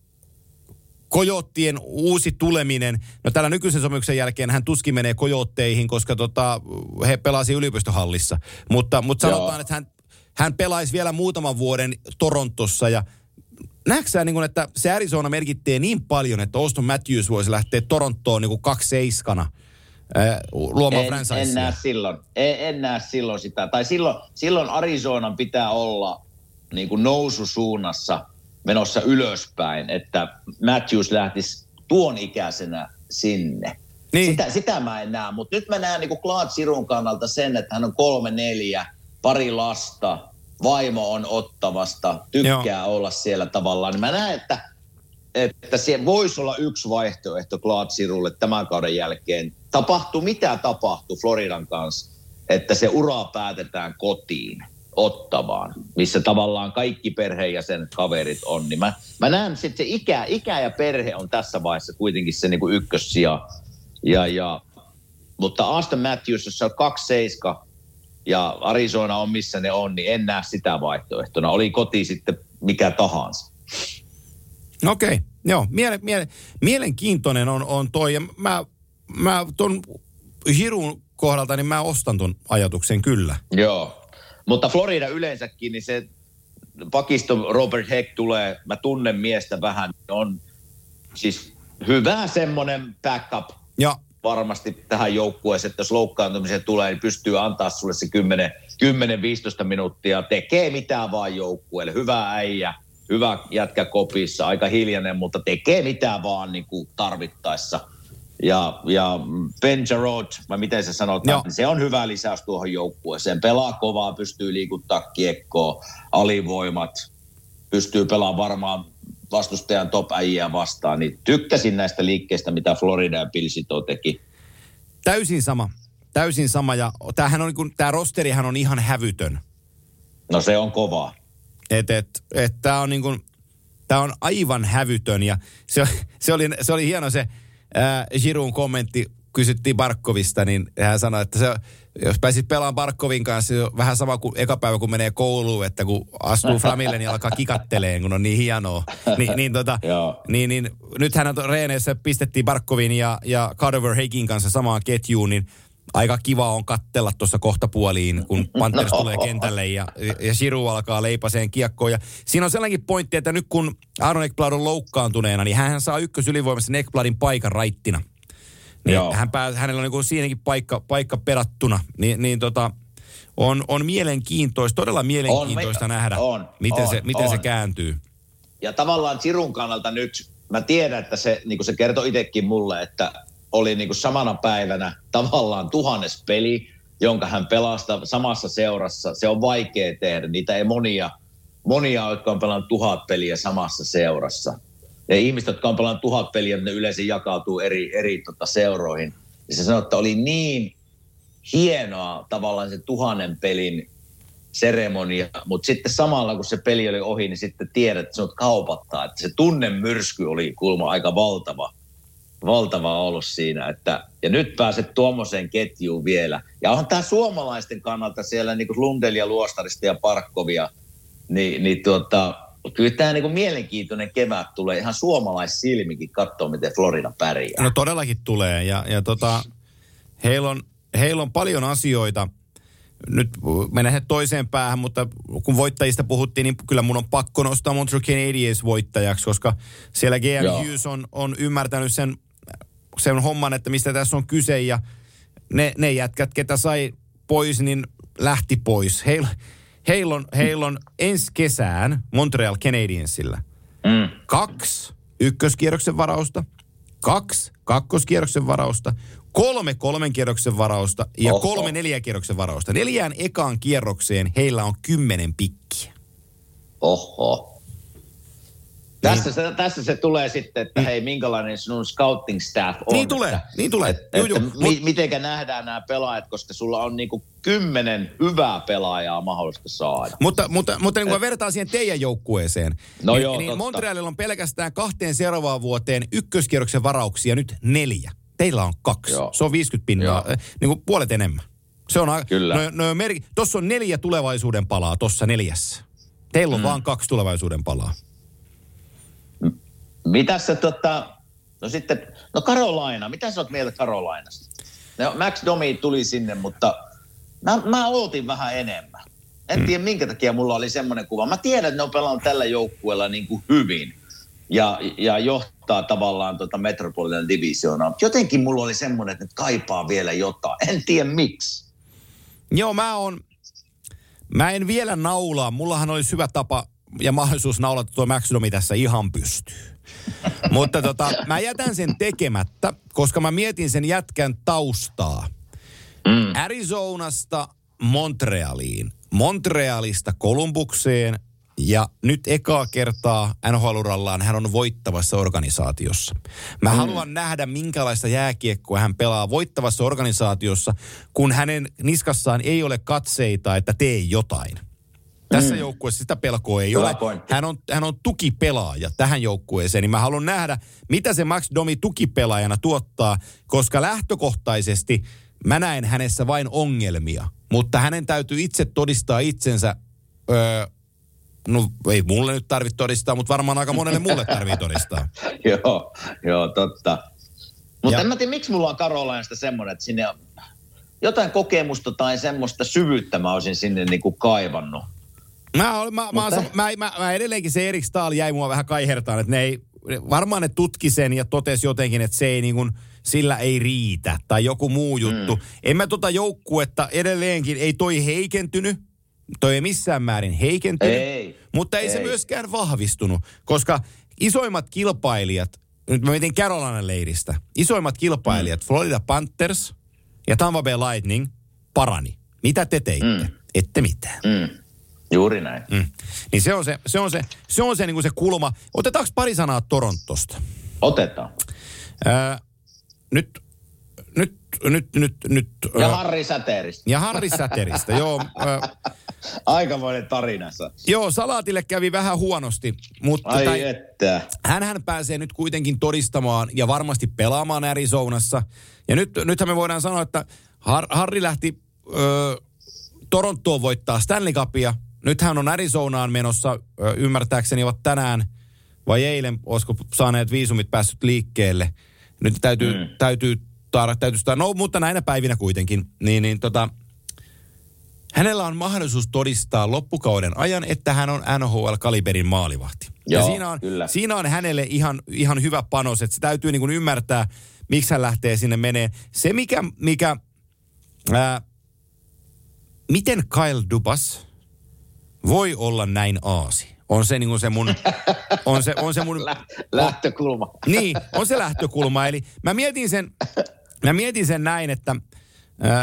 Coyotien uusi tuleminen, no tällä nykyisen sopimuksen jälkeen hän tuskin menee Coyotteihin, koska tota, he pelasi yliopistohallissa. Mutta, mutta sanotaan, Joo. että hän, hän pelaisi vielä muutaman vuoden Torontossa ja näetkö sä, niin kun, että se Arizona merkittää niin paljon, että Auston Matthews voisi lähteä Torontoon niin kuin kaksi seiskana äh, luomaan franchisea? En näe silloin. En, en näe silloin sitä. Tai silloin, silloin Arizonan pitää olla niin kuin noususuunnassa menossa ylöspäin, että Matthews lähtisi tuon ikäisenä sinne. Niin. Sitä, sitä mä en näe, mutta nyt mä näen niin kuin Claude Giroux'n kannalta sen, että hän on kolme, neljä, pari lasta, vaimo on Ottavasta, tykkää Joo. olla siellä tavallaan. Niin mä näen, että, että siellä voisi olla yksi vaihtoehto Claude Giroux'lle tämän kauden jälkeen. Tapahtuu mitä tapahtuu Floridan kanssa, että se ura päätetään kotiin, Ottavaan, missä tavallaan kaikki perheenjäsen kaverit on. Niin mä, mä näen, että se ikä, ikä ja perhe on tässä vaiheessa kuitenkin se niin kuin ykkössija. Ja, ja, mutta Auston Matthews, jos se on kaksi seiska, ja Arizona on missä ne on, niin en näe sitä vaihtoehtona. Oli koti sitten mikä tahansa. Okei, okay. Joo. Miele, miele, mielenkiintoinen on, on toi. Ja mä, mä ton Giroux kohdalta, niin mä ostan ton ajatuksen kyllä. Joo. Mutta Florida yleensäkin, niin se pakisto Robert Heck tulee, mä tunnen miestä vähän, on siis hyvä semmoinen backup. Ja varmasti tähän joukkueeseen, että jos loukkaantumisia tulee, niin pystyy antaa sulle se kymmenen viisitoista minuuttia, tekee mitään vaan joukkueelle. Hyvä äijä, hyvä jätkä kopissa, aika hiljainen, mutta tekee mitään vaan niin kuin tarvittaessa. Ja, ja Ben Jarrod, vai miten se sanotaan, niin se on hyvä lisäys tuohon joukkueeseen. Pelaa kovaa, pystyy liikuttaa kiekkoa, alivoimat, pystyy pelaamaan varmaan vastustajan top-äjiä vastaan. Niin tykkäsin näistä liikkeistä, mitä Florida ja Pilsito teki. Täysin sama. Täysin sama. Ja tämähän on, niin kuin, tämä rosterihan on ihan hävytön. No se on kovaa. Että et, et, tämä on, niin kuin, tämä on aivan hävytön. Ja se, se, oli, se oli hieno se äh, Giroud'n kommentti, kysyttiin Barkovista, niin hän sanoi, että se, jos pääsit pelaamaan Barkovin kanssa, se on vähän sama kuin eka päivä, kun menee kouluun, että kun astuu Flamille, niin alkaa kikatteleen, kun on niin hienoa. Ni, niin, tota, niin, niin, nythän on reeneissä pistettiin Barkovin ja, ja Carver Hagen kanssa samaan ketjuun, niin aika kiva on katsella tuossa kohtapuoliin, kun Panthers tulee kentälle ja, ja Giroud alkaa leipaseen kiekkoon. Ja siinä on sellainenkin pointti, että nyt kun Aaron Ekblad on loukkaantuneena, niin hän saa ykkösylivoimassa Ekbladin paikan raittina. Niin hän pää, hänellä on niin siinäkin paikka, paikka perattuna. Ni, niin tota, on, on mielenkiintoista, todella mielenkiintoista on, nähdä, on, miten, on, se, miten se kääntyy. Ja tavallaan Giroud'n kannalta nyt, mä tiedän, että se, niin kuin se kertoi itsekin mulle, että oli niin kuin samana päivänä tavallaan tuhannes peli, jonka hän pelastaa samassa seurassa. Se on vaikea tehdä. Niitä ei monia, monia jotka on pelannut tuhat peliä samassa seurassa. Ja ihmiset, jotka on pelannut tuhat peliä, ne yleensä jakautuu eri, eri tota, seuroihin. Ja se sanoi, että oli niin hienoa tavallaan se tuhannen pelin seremonia, mutta sitten samalla kun se peli oli ohi, niin sitten tiedät, että sinut kaupattaa. Että se tunnemyrsky oli kuulemma aika valtava. Valtava ollut siinä, että ja nyt pääset tuommoiseen ketjuun vielä. Ja onhan tämä suomalaisten kannalta siellä niin kuin Lundelia, Luostarista ja Parkkovia, niin, niin tuota, kyllä tämä niin kuin mielenkiintoinen kevät tulee ihan suomalaissilmikin katsoa, miten Florida pärjää. No todellakin tulee ja, ja tota, heillä on, heillä on paljon asioita. Nyt mennään toiseen päähän, mutta kun voittajista puhuttiin, niin kyllä mun on pakko nostaa Montreal Canadiens voittajaksi, koska siellä G M Hughes on, on ymmärtänyt sen, sen homman, että mistä tässä on kyse, ja ne, ne jätkät, ketä sai pois, niin lähti pois. Heillä heil on, heil on ensi kesään Montreal Canadiensillä mm. kaksi ykköskierroksen varausta, kaksi kakkoskierroksen varausta, kolme kolmen kierroksen varausta ja Oho. kolme neljäkierroksen varausta. Neljään ekaan kierrokseen heillä on kymmenen pikkiä. Oho. Tässä se, tässä se tulee sitten, että hei, minkälainen sinun scouting staff on. Niin tulee, että, niin tulee. Että, juu, juu. Että mi, mitenkä nähdään nämä pelaajat, koska sulla on niinku kymmenen hyvää pelaajaa mahdollista saada. Mutta, mutta, mutta niin kun vertaa siihen teidän joukkueeseen, no niin, joo, niin Montrealilla on pelkästään kahteen seuraavaan vuoteen ykköskierroksen varauksia nyt neljä. Teillä on kaksi. Joo. Se on viisikymmentä pinnaa, niin kuin puolet enemmän. Se on, Kyllä. No, no merk- tossa on neljä tulevaisuuden palaa tossa neljässä. Teillä on mm. vaan kaksi tulevaisuuden palaa. Mitäs se tota, no sitten, no Carolina, mitä sä oot mieltä Carolinasta? No, Max Domi tuli sinne, mutta mä, mä ootin vähän enemmän. En mm. tiedä minkä takia mulla oli semmoinen kuva. Mä tiedän, että ne on pelannut tällä joukkueella niin kuin hyvin ja, ja johtaa tavallaan tota Metropolitan Divisionaa. Jotenkin mulla oli semmoinen, että nyt kaipaa vielä jotain. En tiedä miksi. Joo, mä oon, mä en vielä naulaa. Mullahan olisi hyvä tapa ja mahdollisuus naulata tuo Max Domi tässä ihan pystyy. Mutta tota, mä jätän sen tekemättä, koska mä mietin sen jätkän taustaa. Mm. Arizonasta Montrealiin, Montrealista Columbukseen ja nyt ekaa kertaa N H L-urallaan hän on voittavassa organisaatiossa. Mä mm. haluan nähdä, minkälaista jääkiekkoa hän pelaa voittavassa organisaatiossa, kun hänen niskassaan ei ole katseita, että tee jotain. Tässä mm. joukkueessa sitä pelkoa ei Hyvä ole. Hän on, hän on tukipelaaja tähän joukkueeseen, niin mä haluan nähdä, mitä se Max Domi tukipelaajana tuottaa, koska lähtökohtaisesti mä näen hänessä vain ongelmia, mutta hänen täytyy itse todistaa itsensä, öö, no ei mulle nyt tarvitse todistaa, mutta varmaan aika monelle mulle tarvitsee todistaa. joo, joo, totta. Mutta en mä tiedä, miksi mulla on Carolinasta semmoinen, että sinne jotain kokemusta tai semmoista syvyyttä mä olisin sinne niinku kaivannut. Mä, mä, Mutta... mä, mä, mä, mä edelleenkin se Erik Stahl jäi mua vähän kaihertaan, että ne ei, varmaan ne tutki sen ja totesi jotenkin, että se ei, niin kuin, sillä ei riitä tai joku muu juttu. Mm. En mä tota joukkuetta edelleenkin, ei toi heikentynyt, toi ei missään määrin heikentynyt, ei, mutta ei, ei se myöskään vahvistunut, koska isoimmat kilpailijat, nyt mä mietin Carolinan leiristä, isoimmat kilpailijat, mm. Florida Panthers ja Tampa Bay Lightning parani. Mitä te teitte? Mm. Ette mitään. Mm. Juuri näin. Mm. Niin se on se, se on se, se on se niin kuin se kulma. Otetaanko pari sanaa Torontosta? Otetaan. Öö, nyt, nyt, nyt, nyt, nyt. Ja öö, Harri Säteristä. Ja Harri Säteristä, joo. Öö, Aikamoinen tarinassa. Joo, Salaatille kävi vähän huonosti, mutta Ai tai, että. hänhän pääsee nyt kuitenkin todistamaan ja varmasti pelaamaan Arizonassa. Ja nyt, nythän me voidaan sanoa, että Har, Harri lähti öö, Torontoon voittaa Stanley Cupia. Nyt hän on Arizonaan menossa, öö, ymmärtääkseni ovat tänään vai eilen, olisiko saaneet viisumit päässyt liikkeelle. Nyt täytyy, mm. täytyy, taara, täytyy taara, no mutta näinä päivinä kuitenkin, niin, niin tota, hänellä on mahdollisuus todistaa loppukauden ajan, että hän on N H L-kaliberin maalivahti. Joo, ja siinä on, kyllä. siinä on hänelle ihan, ihan hyvä panos, että se täytyy niin kuin ymmärtää, miksi hän lähtee sinne menee. Se mikä, mikä ää, miten Kyle Dubas voi olla näin aasi? On se niin kuin se mun, on se, on se mun lähtökulma. On, niin, on se lähtökulma. Eli mä mietin sen, mä mietin sen näin, että äh,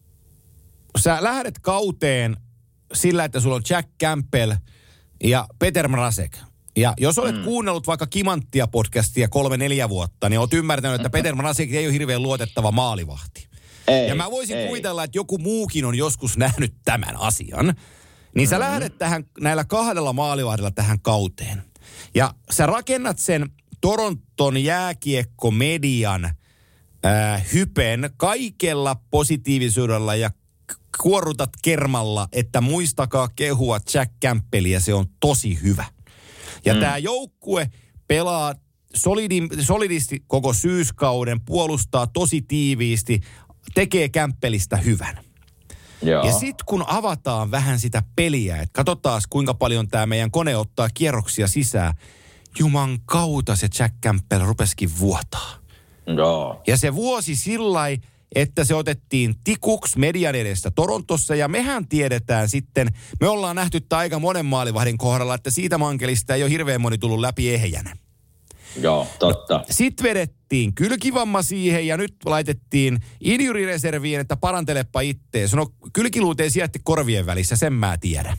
sä lähdet kauteen sillä, että sulla on Jack Campbell ja Peter Mrazek. Ja jos olet mm. kuunnellut vaikka Kimanttia podcastia kolme, neljä vuotta, niin olet ymmärtänyt, että Peter Mrazek ei ole hirveän luotettava maalivahti. Ei, ja mä voisin ei. kuvitella, että joku muukin on joskus nähnyt tämän asian. Niin sä mm-hmm. lähdet tähän, näillä kahdella maalivahdilla tähän kauteen. Ja sä rakennat sen Toronton jääkiekkomedian äh, hypen kaikella positiivisuudella ja kuorrutat kermalla, että muistakaa kehua Jack Campbellia, se on tosi hyvä. Ja mm. tää joukkue pelaa solidi, solidisti koko syyskauden, puolustaa tosi tiiviisti, tekee Campbellista hyvän. Joo. Ja sitten kun avataan vähän sitä peliä, että katsotaan kuinka paljon tämä meidän kone ottaa kierroksia sisään, juman kautta se Jack Campbell rupesikin vuotaa. Joo. Ja se vuosi sillai, että se otettiin tikuksi median edestä Torontossa, ja mehän tiedetään sitten, me ollaan nähty tämä aika monen maalivahdin kohdalla, että siitä mankelista ei ole hirveän moni tullut läpi ehjänä. Joo, totta. No, sitten vedettiin kylkivamma siihen ja nyt laitettiin injurireserviin, että parantelepa ittees. No kylkiluut ei sijaitse korvien välissä, sen mä tiedän.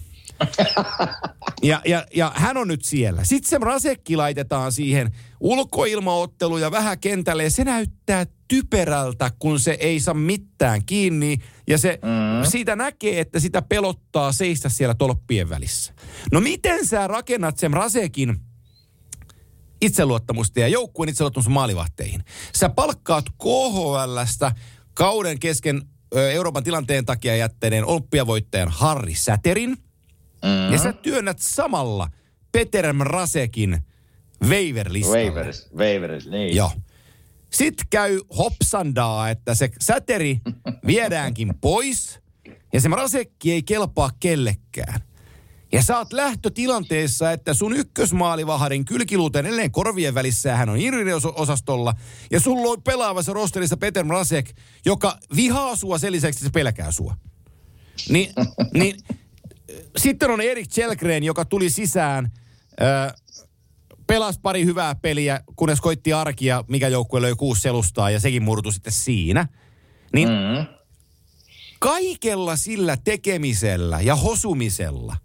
ja, ja, ja hän on nyt siellä. Sitten se Mrazekki laitetaan siihen ulkoilmaottelu ja vähän kentälle ja se näyttää typerältä, kun se ei saa mitään kiinni. Ja se mm. siitä näkee, että sitä pelottaa seistä siellä tolppien välissä. No miten sä rakennat sen Mrazekin itseluottamusta ja joukkueen itseluottamusta maalivahteihin? Sä palkkaat K H L:stä kauden kesken Euroopan tilanteen takia jättäneen olympiavoittajan Harri Säterin. Mm-hmm. Ja sä työnnät samalla Peter Mrazekin waiver-listalle. Waivers, waivers, niin. Joo. Sitten käy hopsandaa, että se Säteri viedäänkin pois ja se Mrazekki ei kelpaa kellekään. Ja sä oot lähtötilanteessa, että sun ykkösmaalivahdin kylkiluut on edelleen korvien välissä ja hän on injury-osastolla. Ja sulla on pelaavassa rosterissa Peter Mrazek, joka vihaa sua sen lisäksi, että se pelkää sua. Ni, niin sitten on Erik Källgren, joka tuli sisään, äh, pelasi pari hyvää peliä, kunnes koitti arkia, mikä joukkue löi kuusi selustaa ja sekin murtui sitten siinä. Niin mm. kaikella sillä tekemisellä ja hosumisella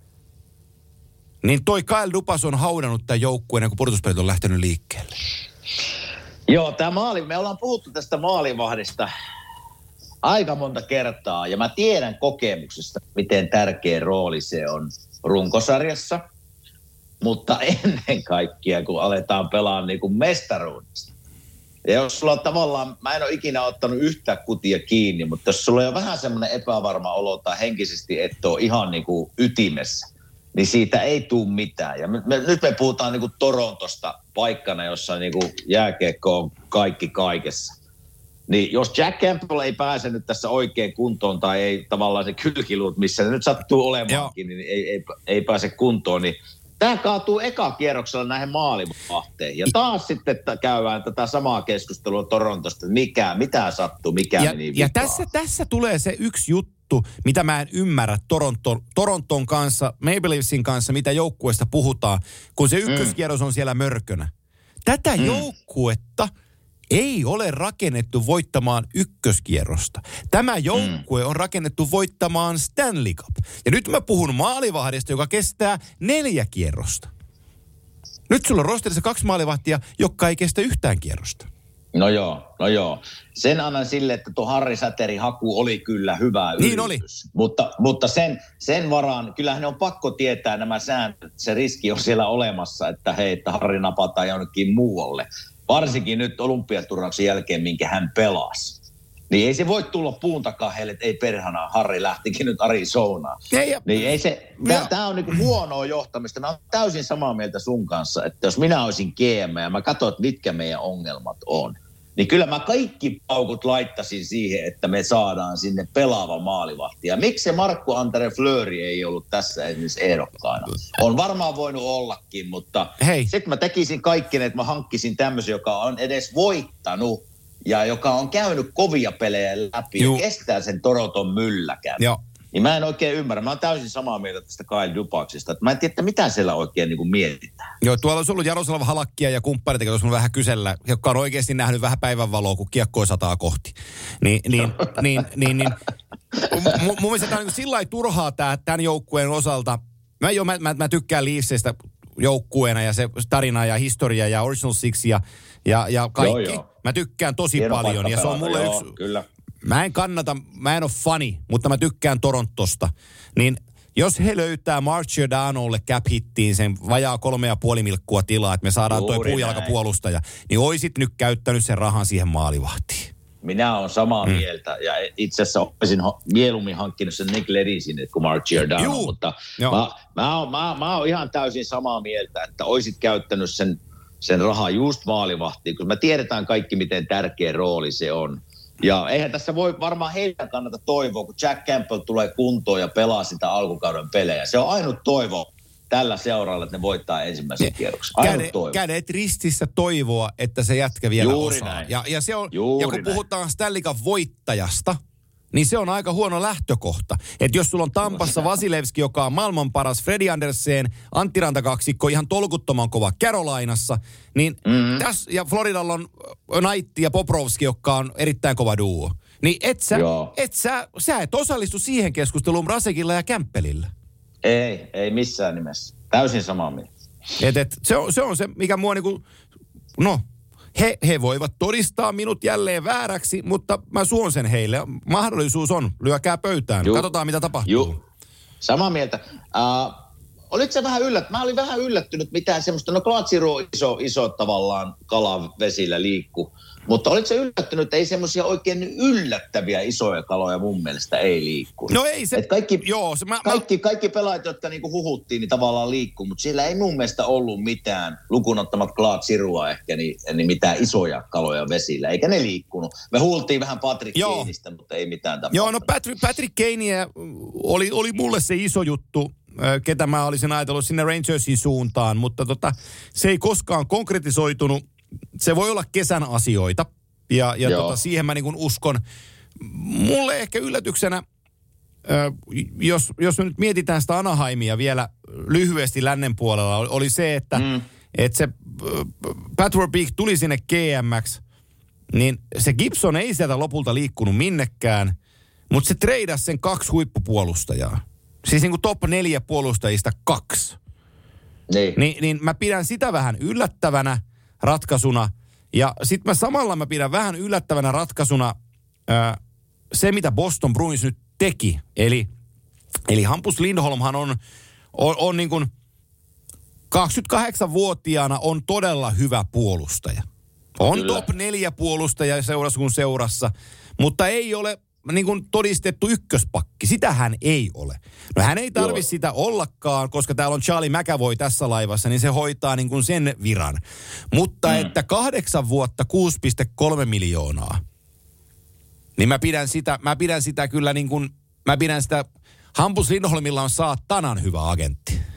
niin toi Kyle Dubas on haudannut tämän joukkueen, kun pudotuspelit on lähtenyt liikkeelle. Joo, tämä maali, me ollaan puhuttu tästä maalivahdista aika monta kertaa, ja mä tiedän kokemuksesta, miten tärkeä rooli se on runkosarjassa, mutta ennen kaikkea, kun aletaan pelaa niin kuin mestaruudesta. Ja jos sulla on tavallaan, mä en ole ikinä ottanut yhtään kutia kiinni, mutta jos sulla on vähän semmoinen epävarma olo tai henkisesti et ole ihan niin kuin ytimessä, niin siitä ei tule mitään. Ja me, me, nyt me puhutaan niin kuin Torontosta paikkana, jossa niin kuin jääkiekko on kaikki kaikessa. Niin jos Jack Campbell ei pääse nyt tässä oikein kuntoon tai ei tavallaan se kylkiluut, missä ne nyt sattuu olemaankin, niin ei, ei, ei pääse kuntoon, niin Tämä kaatuu eka kierroksella näihin maalivahteihin. Ja taas sitten käydään tätä samaa keskustelua Torontosta, mikä, mitä sattuu, mikä ja, meni ja vikaan. tässä, tässä tulee se yksi juttu, mitä mä en ymmärrä Toronton, Toronton kanssa, Maple Leafsin kanssa, mitä joukkueesta puhutaan, kun se ykköskierros on siellä mörkönä. Tätä mm. joukkuetta ei ole rakennettu voittamaan ykköskierrosta. Tämä joukkue mm. on rakennettu voittamaan Stanley Cup. Ja nyt mä puhun maalivahdista, joka kestää neljä kierrosta. Nyt sulla on rosterissa kaksi maalivahtia, jotka ei kestä yhtään kierrosta. No joo, no joo. Sen annan sille, että tuo Harri Säterin haku oli kyllä hyvä yritys. Niin oli. Mutta, mutta sen, sen varaan, kyllähän ne on pakko tietää nämä säännöt. Se riski on siellä olemassa, että hei, että Harri napataan jonnekin muualle. Varsinkin nyt olympiaturnauksen jälkeen, minkä hän pelasi. Niin ei se voi tulla puun takaa heille, että ei perhana, Harri lähtikin nyt Arizonaan. Niin ei se, tämä on niinku huonoa johtamista. Mä oon täysin samaa mieltä sun kanssa, että jos minä olisin G M ja mä katson, että mitkä meidän ongelmat on, niin kyllä mä kaikki paukut laittaisin siihen, että me saadaan sinne pelaava maalivahti. Ja miksi se Marc-Andre Fleury ei ollut tässä esimerkiksi ehdokkaana? On varmaan voinut ollakin, mutta sitten mä tekisin kaikki, että mä hankkisin tämmöisen, joka on edes voittanut ja joka on käynyt kovia pelejä läpi Juh. ja kestää sen Toronton mylläkään. Joo. Niin mä en oikein ymmärrä. Mä oon täysin samaa mieltä tästä Kyle Dubaksista. Mä en tiedä, että mitä siellä oikein niin kuin mietitään. Joo, tuolla olisi ollut Jaroslav Halakkia ja kumppanit, jotka olisi vähän kysellä, jotka on oikeasti nähnyt vähän päivänvaloa, kun kiekkoa sataa kohti. Niin, niin, niin, niin, niin. M- mun mielestä tämä on niin sillä lailla turhaa tää, tämän joukkueen osalta. Mä, jo, mä, mä, mä tykkään Leafsistä joukkueena ja se tarina ja historia ja Original Six ja, ja, ja kaikki. Joo, joo. Mä tykkään tosi Hieno paljon ja se on mulle joo, yksi... Kyllä. Mä en kannata, mä en ole fani, mutta mä tykkään Torontosta. Niin jos he löytää Mark Giordanolle cap-hittiin sen vajaa kolme ja puoli milkkua tilaa, että me saadaan Juuri toi puujalkapuolustaja, niin oisit nyt käyttänyt sen rahan siihen maalivahtiin. Minä olen samaa mm. mieltä ja itse asiassa olisin mieluummin hankkinut sen Nick Ledisin kuin Mark Giordano, Juu. mutta mä, mä, oon, mä, mä oon ihan täysin samaa mieltä, että oisit käyttänyt sen, sen rahaa just maalivahtiin, kun me tiedetään kaikki, miten tärkeä rooli se on. Ja eihän tässä voi varmaan heidän kannata toivoa, kun Jack Campbell tulee kuntoon ja pelaa sitä alkukauden pelejä. Se on ainut toivo tällä seuralla, että ne voittaa ensimmäisen kierroksen. Ainut Käde, toivo. Kädet ristissä toivoa, että se jätkä vielä Juuri osaa. Näin. Ja, ja, se on, Juuri ja kun näin. puhutaan Stanley Cup voittajasta, niin se on aika huono lähtökohta. Että jos sulla on Tampassa Vasilevski, joka on maailman paras, Fredi Andersen, Antti Rantakaksikko, ihan tolkuttoman kova Carolinassa, niin mm-hmm. tässä, ja Floridalla on Knight ja Bobrovski, joka on erittäin kova duo. Niin et sä, et sä, sä et osallistu siihen keskusteluun Brasekilla ja Kämppelillä. Ei, ei missään nimessä. Täysin samaa mieltä. Et, et, se, on, se on se, mikä mua niinku, no... He, he voivat todistaa minut jälleen vääräksi, mutta mä suon sen heille. Mahdollisuus on. Lyökää pöytään. Juh. Katsotaan, mitä tapahtuu. Juh. Samaa mieltä. Uh, olitko sä vähän yllättynyt? Mä olin vähän yllättynyt, mitä semmoista, no Glaciru on iso, iso tavallaan kala vesillä liikkuu. Mutta olitko sä yllättynyt, että ei semmoisia oikein yllättäviä isoja kaloja mun mielestä ei liikkunut? No ei se, Et kaikki, joo. Se, mä, kaikki, mä... kaikki pelaajat, jotka niinku huhuttiin, niin tavallaan liikkuu, mutta siellä ei mun mielestä ollut mitään, lukunottamat Glaacirua ehkä, niin, niin mitään isoja kaloja vesillä, eikä ne liikkunut. Me huultiin vähän Patrick Kaneista, mutta ei mitään tapahtunut. Joo, no Patrick, Patrick Kane oli, oli mulle se iso juttu, ketä mä olisin ajatellut sinne Rangersin suuntaan, mutta tota, se ei koskaan konkretisoitunut. Se voi olla kesän asioita, ja, ja tota, siihen mä niin kuin uskon. Mulle ehkä yllätyksenä, jos, jos me nyt mietitään sitä Anaheimia vielä lyhyesti lännen puolella, oli se, että mm. et se Pat Verbeek tuli sinne G M:ksi, niin se Gibson ei sieltä lopulta liikkunut minnekään, mutta se treidasi sen kaksi huippupuolustajaa. Siis niin kuin top neljä puolustajista kaksi. Niin. Ni, niin mä pidän sitä vähän yllättävänä ratkaisuna. Ja sitten mä samalla mä pidän vähän yllättävänä ratkaisuna ää, se, mitä Boston Bruins nyt teki. Eli, eli Hampus Lindholmhan on, on, on niin kuin kaksikymmentäkahdeksanvuotiaana on todella hyvä puolustaja. On Kyllä. top neljä puolustaja seurassa kuin seurassa, mutta ei ole niin kuin todistettu ykköspakki. Sitähän ei ole. No hän ei tarvi sitä ollakaan, koska täällä on Charlie McAvoy tässä laivassa, niin se hoitaa niin kuin sen viran. Mutta mm. että kahdeksan vuotta kuusi pilkku kolme miljoonaa, niin mä pidän sitä, mä pidän sitä kyllä niin kuin, mä pidän sitä, Hampus Lindholmilla on saatanan hyvä agentti.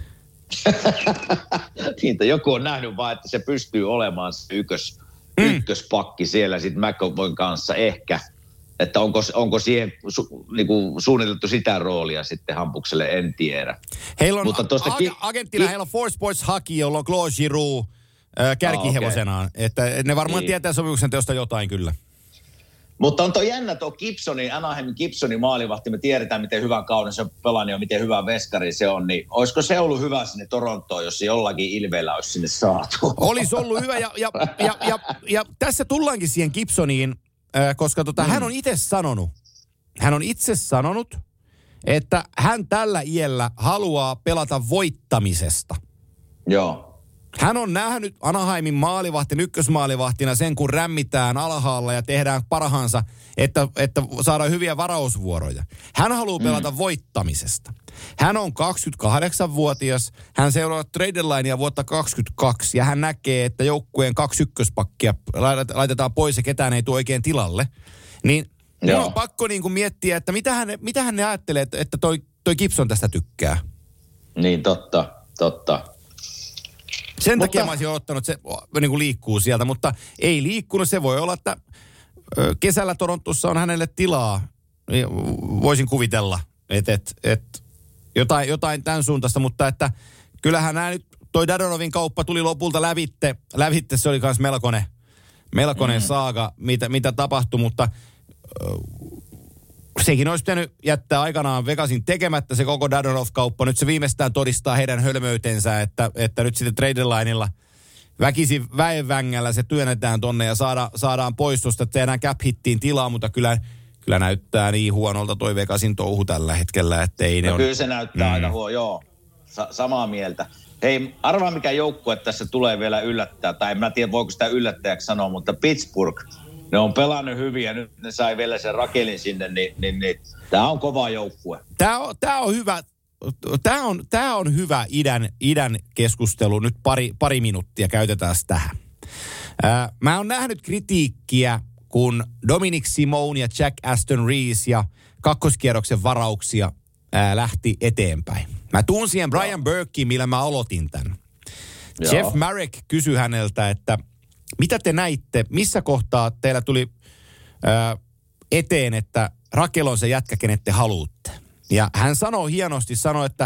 Niitä joku on nähnyt vaan, että se pystyy olemaan se ykkös, mm. ykköspakki siellä sitten McAvoyn kanssa ehkä. Että onko, onko siihen su, niinku, suunniteltu sitä roolia sitten Hampukselle, en tiedä. Heillä on Mutta ag- ki- agenttina, ki- heillä on Four Sports Hockey, jolla on Claude Giroux äh, kärkihevosenaan. Oh, okay. Että ne varmaan niin. tietää sopimuksen teosta jotain kyllä. Mutta on tuo jännä tuo Gibsonin, Anaheimin Gibsonin maalivahti. Me tiedetään, miten hyvän kauden se on pelannut ja miten hyvä veskari se on. Niin olisiko se ollut hyvä sinne Torontoon, jos se jollakin ilveellä olisi sinne saatu? Olisi ollut hyvä ja, ja, ja, ja, ja tässä tullaankin siihen Gibsoniin, äh, koska tota, mm. hän on itse sanonut, hän on itse sanonut, että hän tällä iällä haluaa pelata voittamisesta. Joo. Hän on nähnyt Anaheimin maalivahtin ykkösmaalivahtina sen, kun rämmitään alhaalla ja tehdään parhaansa, että, että saadaan hyviä varausvuoroja. Hän haluaa pelata mm. voittamisesta. Hän on kaksikymmentäkahdeksanvuotias, hän seuraa trade deadlinea vuotta kaksikymmentäkaksi ja hän näkee, että joukkueen kaksi ykköspakkia laitetaan pois ja ketään ei tule oikein tilalle. Niin minun on pakko niin kuin miettiä, että mitä hän, mitä hän ajattelee, että toi, toi Gibson tästä tykkää. Niin totta, totta. Sen mutta takia mä olisin odottanut, että se niin kuin liikkuu sieltä, mutta ei liikkunut. Se voi olla, että kesällä Torontossa on hänelle tilaa. Voisin kuvitella, että, että, että jotain, jotain tämän suuntaista, mutta että kyllähän nämä nyt, toi Dadonovin kauppa tuli lopulta lävitte. Lävitte se oli myös melkoinen, melkoinen mm. saaga, mitä, mitä tapahtui, mutta sekin olisi pitänyt jättää aikanaan Vegasin tekemättä se koko Dadonov-kauppa. Nyt se viimeistään todistaa heidän hölmöytensä, että, että nyt sitten trade lineilla väkisin väenvängällä se työnnetään tonne ja saada, saadaan pois tuosta, että tehdään cap-hittiin tilaa, mutta kyllä, kyllä näyttää niin huonolta toi Vegasin touhu tällä hetkellä, että ei ne no on... Kyllä se näyttää mm. aika huono, joo. Sa- samaa mieltä. Hei, arvaa mikä joukkue tässä tulee vielä yllättää, tai en mä tiedä voiko sitä yllättäjäksi sanoa, mutta Pittsburgh. Ne on pelannut hyvin ja nyt ne sai vielä sen Rakelin sinne, niin, niin, niin tämä on kova joukkue. Tämä on, tämä on hyvä, tämä on, tämä on hyvä idän, idän keskustelu. Nyt pari, pari minuuttia käytetään tähän. Ää, mä oon nähnyt kritiikkiä, kun Dominic Simone ja Jack Aston Rees ja kakkoskierroksen varauksia ää, lähti eteenpäin. Mä tuun siihen Brian Burkeen, millä mä aloitin tämän. Joo. Jeff Marek kysyi häneltä, että mitä te näitte, missä kohtaa teillä tuli ää, eteen, että Rakel on se jätkä, kenet te haluatte? Ja hän sanoi hienosti, sanoi, että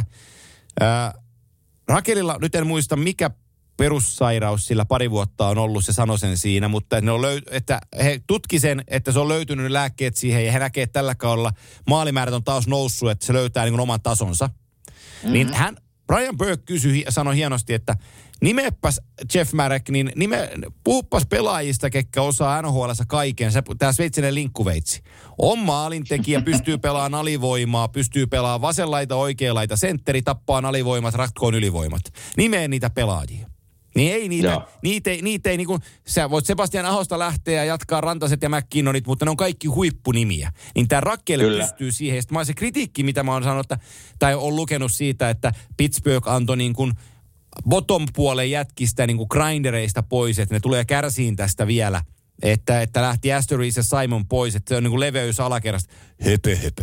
ää, Rakelilla, nyt en muista mikä perussairaus sillä pari vuotta on ollut, se sanoi sen siinä, mutta ne on löy- että he tutki sen, että se on löytynyt lääkkeet siihen ja he näkee, että tällä kaudella maalimäärät on taas noussut, että se löytää niin kuin oman tasonsa. Mm-hmm. Niin hän, Brian Burke kysyi ja sanoi hienosti, että nimepäs Jeff Marek, niin nime, puhuppas pelaajista, ketkä osaa N H L:ssä kaiken. Tämä sveitsinen linkkuveitsi. On maalintekijä, pystyy pelaamaan alivoimaa, pystyy pelaamaan vasenlaita, oikeanlaita, sentteri, tappaa alivoimat, ratkoon ylivoimat. Nimeen niitä pelaajia. Niin ei niitä, niitä ei, niitä ei niin kuin, sä voit Sebastian Ahosta lähteä ja jatkaa Rantaset ja McKinnonit, mutta ne on kaikki huippunimiä. Niin tämä Rakel pystyy siihen. Sitten mä se kritiikki, mitä mä oon sanonut, että, tai on lukenut siitä, että Pittsburgh antoi niin kuin bottom-puolen jätkistä niin kuin grindereista pois, että ne tulee kärsiin tästä vielä. Että, että lähti Astoris ja Simon pois, että se on niin kuin leveys alakerrasta. Höpö, höpö.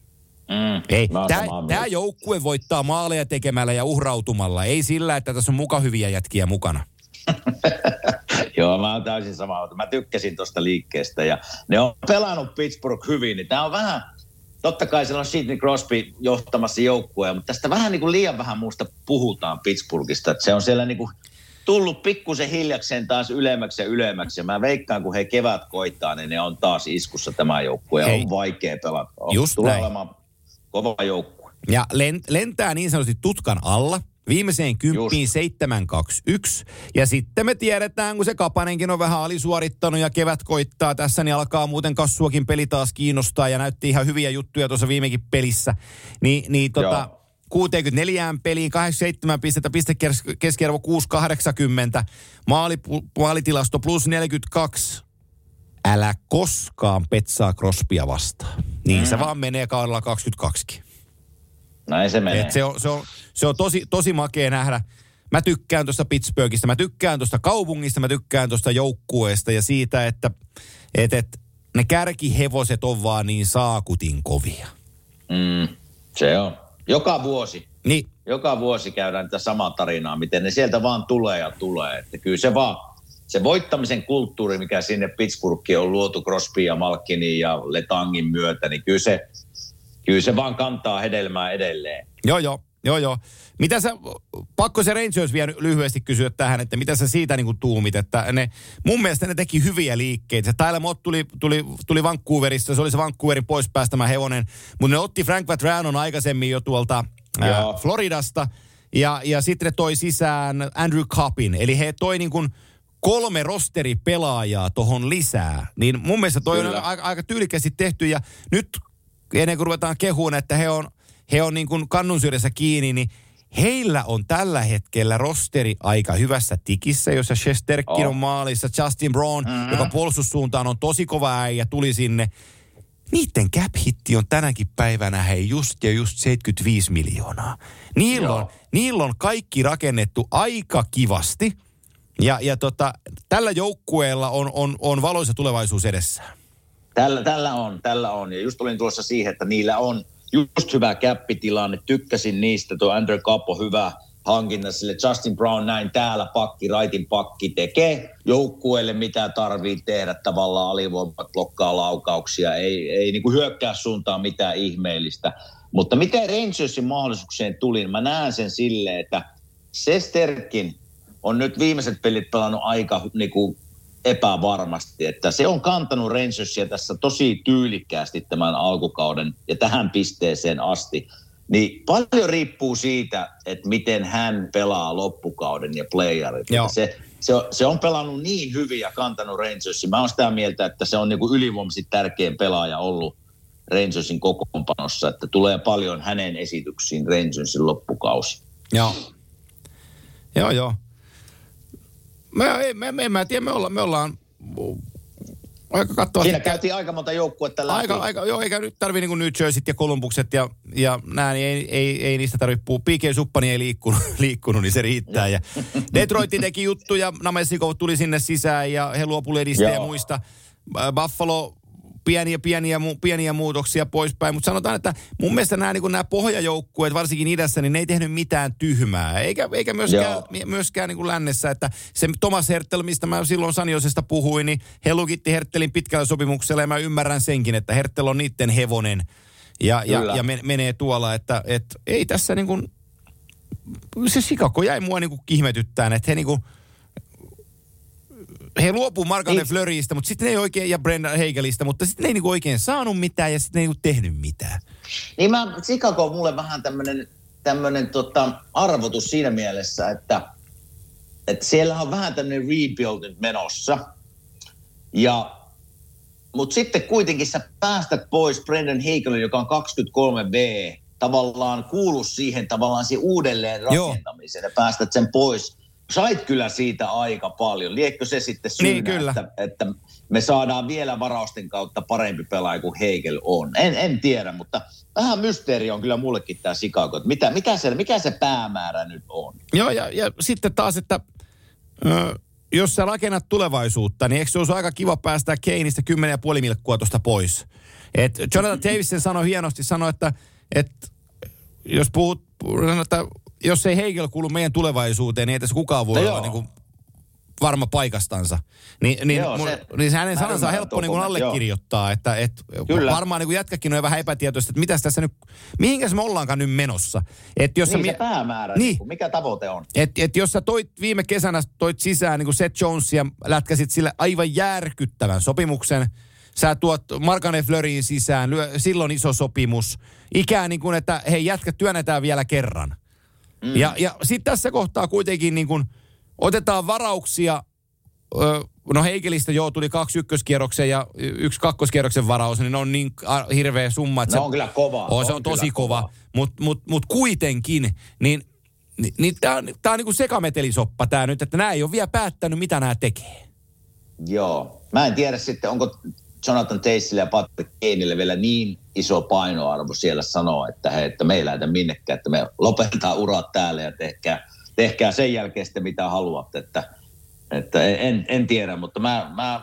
Mm, ei, tämä joukkue voittaa maaleja tekemällä ja uhrautumalla. Ei sillä, että tässä on muka hyviä jätkiä mukana. Joo, mä oon täysin samaa mieltä. Mä tykkäsin tuosta liikkeestä ja ne on pelannut Pittsburgh hyvin. Niin tää on vähän, totta kai siellä on Sidney Crosby johtamassa joukkuea, mutta tästä vähän niin kuin liian vähän muusta puhutaan Pittsburghista. Että se on siellä niin kuin tullut pikkusen hiljakseen taas ylemmäksi ja ylemmäksi. Ja mä veikkaan, kun he kevät koittaa, niin ne on taas iskussa tämä joukkue ja on vaikea pelata. On, just tulee näin. Olemaan kova joukkue. Ja lentää niin sanotusti tutkan alla. Viimeiseen kymppiin seitsemän kaksi yksi. Ja sitten me tiedetään, kun se Kapanenkin on vähän alisuorittanut ja kevät koittaa tässä, niin alkaa muuten Kassuakin peli taas kiinnostaa ja näytti ihan hyviä juttuja tuossa viimekin pelissä. Ni, niin tota, kuusikymmentäneljä peliin, kahdeksankymmentäseitsemän pistettä, pistekeskiarvo kuusi kahdeksankymmentä, Maali, maalitilasto plus neljäkymmentäkaksi. Älä koskaan petsaa Crosbya vastaan. Niin mm. se vaan menee kaudella kaksikymmentäkaksi. Näin se menee. Et se on, se on, se on tosi, tosi makea nähdä. Mä tykkään tuosta Pittsburghista, mä tykkään tuosta kaupungista, mä tykkään tuosta joukkueesta ja siitä, että et, et, ne kärkihevoset on vaan niin saakutin kovia. Mm, se on. Joka vuosi. Niin, joka vuosi käydään tätä samaa tarinaa, miten ne sieltä vaan tulee ja tulee. Että kyllä se vaan, se voittamisen kulttuuri, mikä sinne Pittsburghiin on luotu Crosby ja Malkinin ja Letangin myötä, niin kyllä se, kyllä se vaan kantaa hedelmää edelleen. Joo, joo. Joo, joo. Mitä sä, pakko se Rangers vielä lyhyesti kysyä tähän, että mitä sä siitä niin kuin tuumit, että ne, mun mielestä ne teki hyviä liikkeitä. Tyler Mott tuli, tuli, tuli Vancouverista, se oli se Vancouverin pois päästämä hevonen, mutta ne otti Frank Vatranon aikaisemmin jo tuolta ää, Floridasta, ja, ja sitten ne toi sisään Andrew Coppin, eli he toi niin kuin kolme rosteripelaajaa tohon lisää, niin mun mielestä toi Kyllä. on aika, aika tyylikästi tehty, ja nyt ennen kuin ruvetaan kehuun, että he on he on niin kuin kannun syrjässä kiinni, niin heillä on tällä hetkellä rosteri aika hyvässä tikissä, jossa Shesterkin oh. on maalissa, Justin Braun, mm-hmm. joka puolustussuuntaan on tosi kova äijä, tuli sinne. Niiden cap-hitti on tänäkin päivänä hei just ja just seitsemänkymmentäviisi miljoonaa. Niillä on, niillä on kaikki rakennettu aika kivasti, ja, ja tota, tällä joukkueella on, on, on valoisa tulevaisuus edessään. Tällä, tällä on, tällä on, ja just olin tuossa siihen, että niillä on just hyvä käppitilanne, tykkäsin niistä, tuo Andrew Copp on hyvä hankinta sille. Justin Braun näin täällä pakki, raitin pakki tekee joukkueelle mitä tarvii tehdä, tavallaan alivoimat blokkaa laukauksia, ei, ei niin kuin hyökkää suuntaan mitään ihmeellistä. Mutta miten Rangersin mahdollisuuksien tuli, mä näen sen silleen, että Shesterkin on nyt viimeiset pelit pelannut aika niin kuin epävarmasti, että se on kantanut Rangersia tässä tosi tyylikkäästi tämän alkukauden ja tähän pisteeseen asti. Niin paljon riippuu siitä, että miten hän pelaa loppukauden ja playerit. Se, se, se on pelannut niin hyvin ja kantanut Rangersia. Mä oon sitä mieltä, että se on niinku ylivoimaisesti tärkein pelaaja ollut Rangersin kokoonpanossa, että tulee paljon hänen esityksiin Rangersin loppukausi. Joo. Joo, joo. Mä, ei, mä, mä en tiedä, me ollaan, me ollaan aika kattavasti. Siinä käytiin aika monta joukkuetta läpi. Aika, aika, joo, eikä nyt tarvii niin kuin New Jerseyt ja Columbukset ja, ja nää, niin ei, ei, ei niistä tarvitse puhua. P K Suppani ei liikkunut, liikkunut, niin se riittää. Ja Detroit teki juttuja, Namesikov tuli sinne sisään ja he luopuledistä ja muista. Buffalo pieniä, pieniä, pieniä muutoksia poispäin, mutta sanotaan, että mun mielestä nämä, niin nämä pohjajoukkueet, varsinkin idässä, niin ne ei tehnyt mitään tyhmää, eikä, eikä myöskään, myöskään niin kuin lännessä, että se Thomas Hertel, mistä mä silloin Saniosesta puhuin, niin he lukitti Hertelin pitkällä sopimuksella, ja mä ymmärrän senkin, että Hertel on niiden hevonen, ja, ja, ja menee tuolla, että et, ei tässä niin kuin, se Chicago jäi mua niin kuin ihmetyttään, että he niin kuin, he luopuu Marc-Andre Fleurystä, mutta sitten ne ei oikein, ja Brendan Hagelista, mutta sitten ne ei niinku oikein saanut mitään ja sitten ne ei niinku tehnyt mitään. Niin mä, Chicago on mulle vähän tämmönen, tämmönen tota arvotus siinä mielessä, että, että siellä on vähän tämmöinen rebuild nyt menossa. Ja, mutta sitten kuitenkin sä päästät pois Brendan Hagelin, joka on kaksikymmentäkolme B, tavallaan kuulu siihen tavallaan siihen uudelleen rakentamiseen ja päästät sen pois. Sait kyllä siitä aika paljon. Liekkö se sitten syynä, niin, että, että me saadaan vielä varausten kautta parempi pelaaja kuin Hegel on? En, en tiedä, mutta vähän mysteeri on kyllä mullekin tämä Chicago. Mitä, mikä, se, mikä se päämäärä nyt on? Joo, ja, ja sitten taas, että ö, jos sä rakennat tulevaisuutta, niin eikö se olisi aika kiva päästää Kaneista kymmenen ja puoli milkkua tuosta pois? Et Jonathan Davison sanoi hienosti, sanoi, että, että jos puhut, että jos ei Hegel kuulu meidän tulevaisuuteen, niin ei tässä kukaan voi no olla niin kuin varma paikastansa. Ni, niin, joo, mun, se, niin hänen sanansa on helppo niin kuin allekirjoittaa, että et varmaan niin kuin jätkäkin on vähän epätietoista, että mitäs tässä nyt, mihinkäs me ollaankaan nyt menossa. Et jos niin sä, se päämäärä, niin, mikä tavoite on. Että et jos sä toit viime kesänä toit sisään niin kuin Seth Jonesia, lätkäsit sille aivan järkyttävän sopimuksen, sä tuot Marc-Andre Fleuryin sisään, lyö, silloin iso sopimus, ikään niin kuin, että hei jätkät työnnetään vielä kerran. Mm. Ja, ja sitten tässä kohtaa kuitenkin niin kun otetaan varauksia, ö, no Heikelistä joo tuli kaksi ykköskierroksen ja yksi kakkoskierroksen varaus, niin ne on niin hirveä summa. Että no se on kyllä kova. Oh, se on, on tosi kova, kova. mutta mut, mut kuitenkin, niin, niin, niin tämä on, tää on niin kuin sekametelisoppa tämä nyt, että nämä ei ole vielä päättänyt, mitä nämä tekee. Joo, mä en tiedä sitten, onko Jonathan Taceylle ja Patrick Kaneille vielä niin iso painoarvo siellä sanoa, että hei, että me ei lähdetä minnekään, että me lopetetaan urat täällä ja tehkää, tehkää sen jälkeen sitten mitä haluatte, että, että en, en tiedä, mutta mä, mä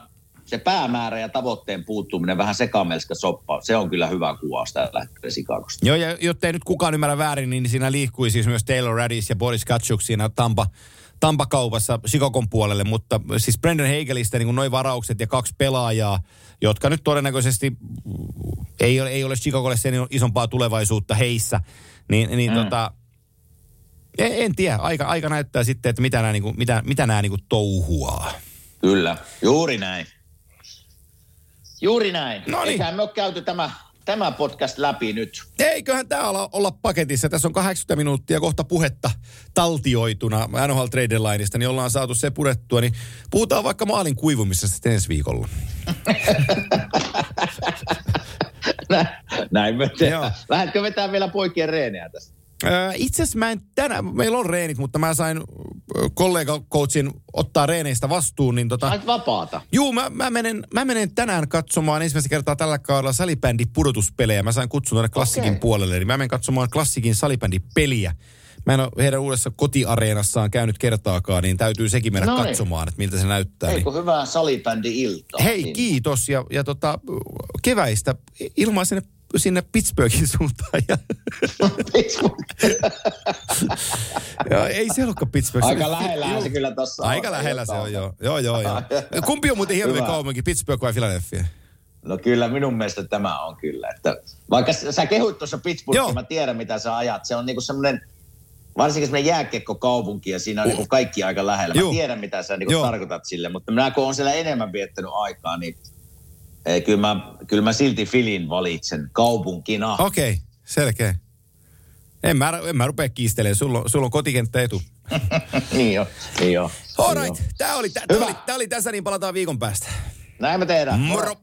se päämäärä ja tavoitteen puuttuminen, vähän sekamelska soppa, se on kyllä hyvä kuvaus tällä hetkellä Chicagosta. Joo, ja jotta ei nyt kukaan ymmärrä väärin, niin siinä liikkui siis myös Taylor Radis ja Boris Katchuk siinä Tampa, Tampa-kaupassa Chicagon puolelle, mutta siis Brendan Hagelista niin noin varaukset ja kaksi pelaajaa, jotka nyt todennäköisesti ei ole, ei ole Chicagolle sen isompaa tulevaisuutta heissä, niin, niin mm. tota, en, en tiedä, aika, aika näyttää sitten, että mitä nämä, niin kuin, mitä, mitä nämä niin kuin touhuaa. Kyllä, juuri näin. Juuri näin. No niin. Eiköhän me ole käyty tämä, tämä podcast läpi nyt. Eiköhän tämä olla, olla paketissa. Tässä on kahdeksankymmentä minuuttia kohta puhetta taltioituna N H L Trade Deadlineista, niin ollaan saatu se purettua. Niin puhutaan vaikka maalin kuivumisesta sitten ensi viikolla. Näin me tehdään. Lähdetkö vetää vielä poikien reenejä tästä? Itse asiassa mä en tänään, meillä on reenit, mutta mä sain kollega-coachin ottaa reeneistä vastuun. Niin tota, Sait vapaata? Juu, mä, mä, menen, mä menen tänään katsomaan ensimmäistä kertaa tällä kaudella salibändin pudotuspelejä. Mä sain kutsun tuonne Klassikin okay. puolelle, niin mä menen katsomaan Klassikin salibändin peliä. Mä en ole heidän uudessa kotiareenassaan käynyt kertaakaan, niin täytyy sekin mennä Noin. katsomaan, että miltä se näyttää. Eikö niin. hyvää salibändi-iltaa? Hei, niin. kiitos. Ja, ja tota, keväistä ilman sinne sinne Pittsburghin suuntaan. Ja ja ei se olekaan Pittsburgh. Aika lähellä se kyllä tossa on. Aika lähellä se on, joo. Joo, joo, joo. Kumpi on muuten hienompi kaupunki, Pittsburgh vai Philadelphia? No kyllä minun mielestä tämä on kyllä. Että vaikka sä kehuit tuossa Pittsburghia, mä tiedän mitä sä ajat. Se on niinku semmoinen, varsinkin semmoinen jääkiekkokaupunki ja siinä on uh. niinku kaikki aika lähellä. Mä Juh. tiedän mitä sä niinku tarkoitat sille, mutta minä kun olen siellä enemmän viettänyt aikaa, niin Ei, kyllä, mä, kyllä mä silti Filin valitsen kaupunkina. Okei, okay, selkeä. En mä, en mä rupea kiistelemään, sulla on, sulla on kotikenttä etu. niin jo, niin jo. All right, tää oli, tää, tää oli, tää oli tässä, niin palataan viikon päästä. Näin me tehdään. Moro!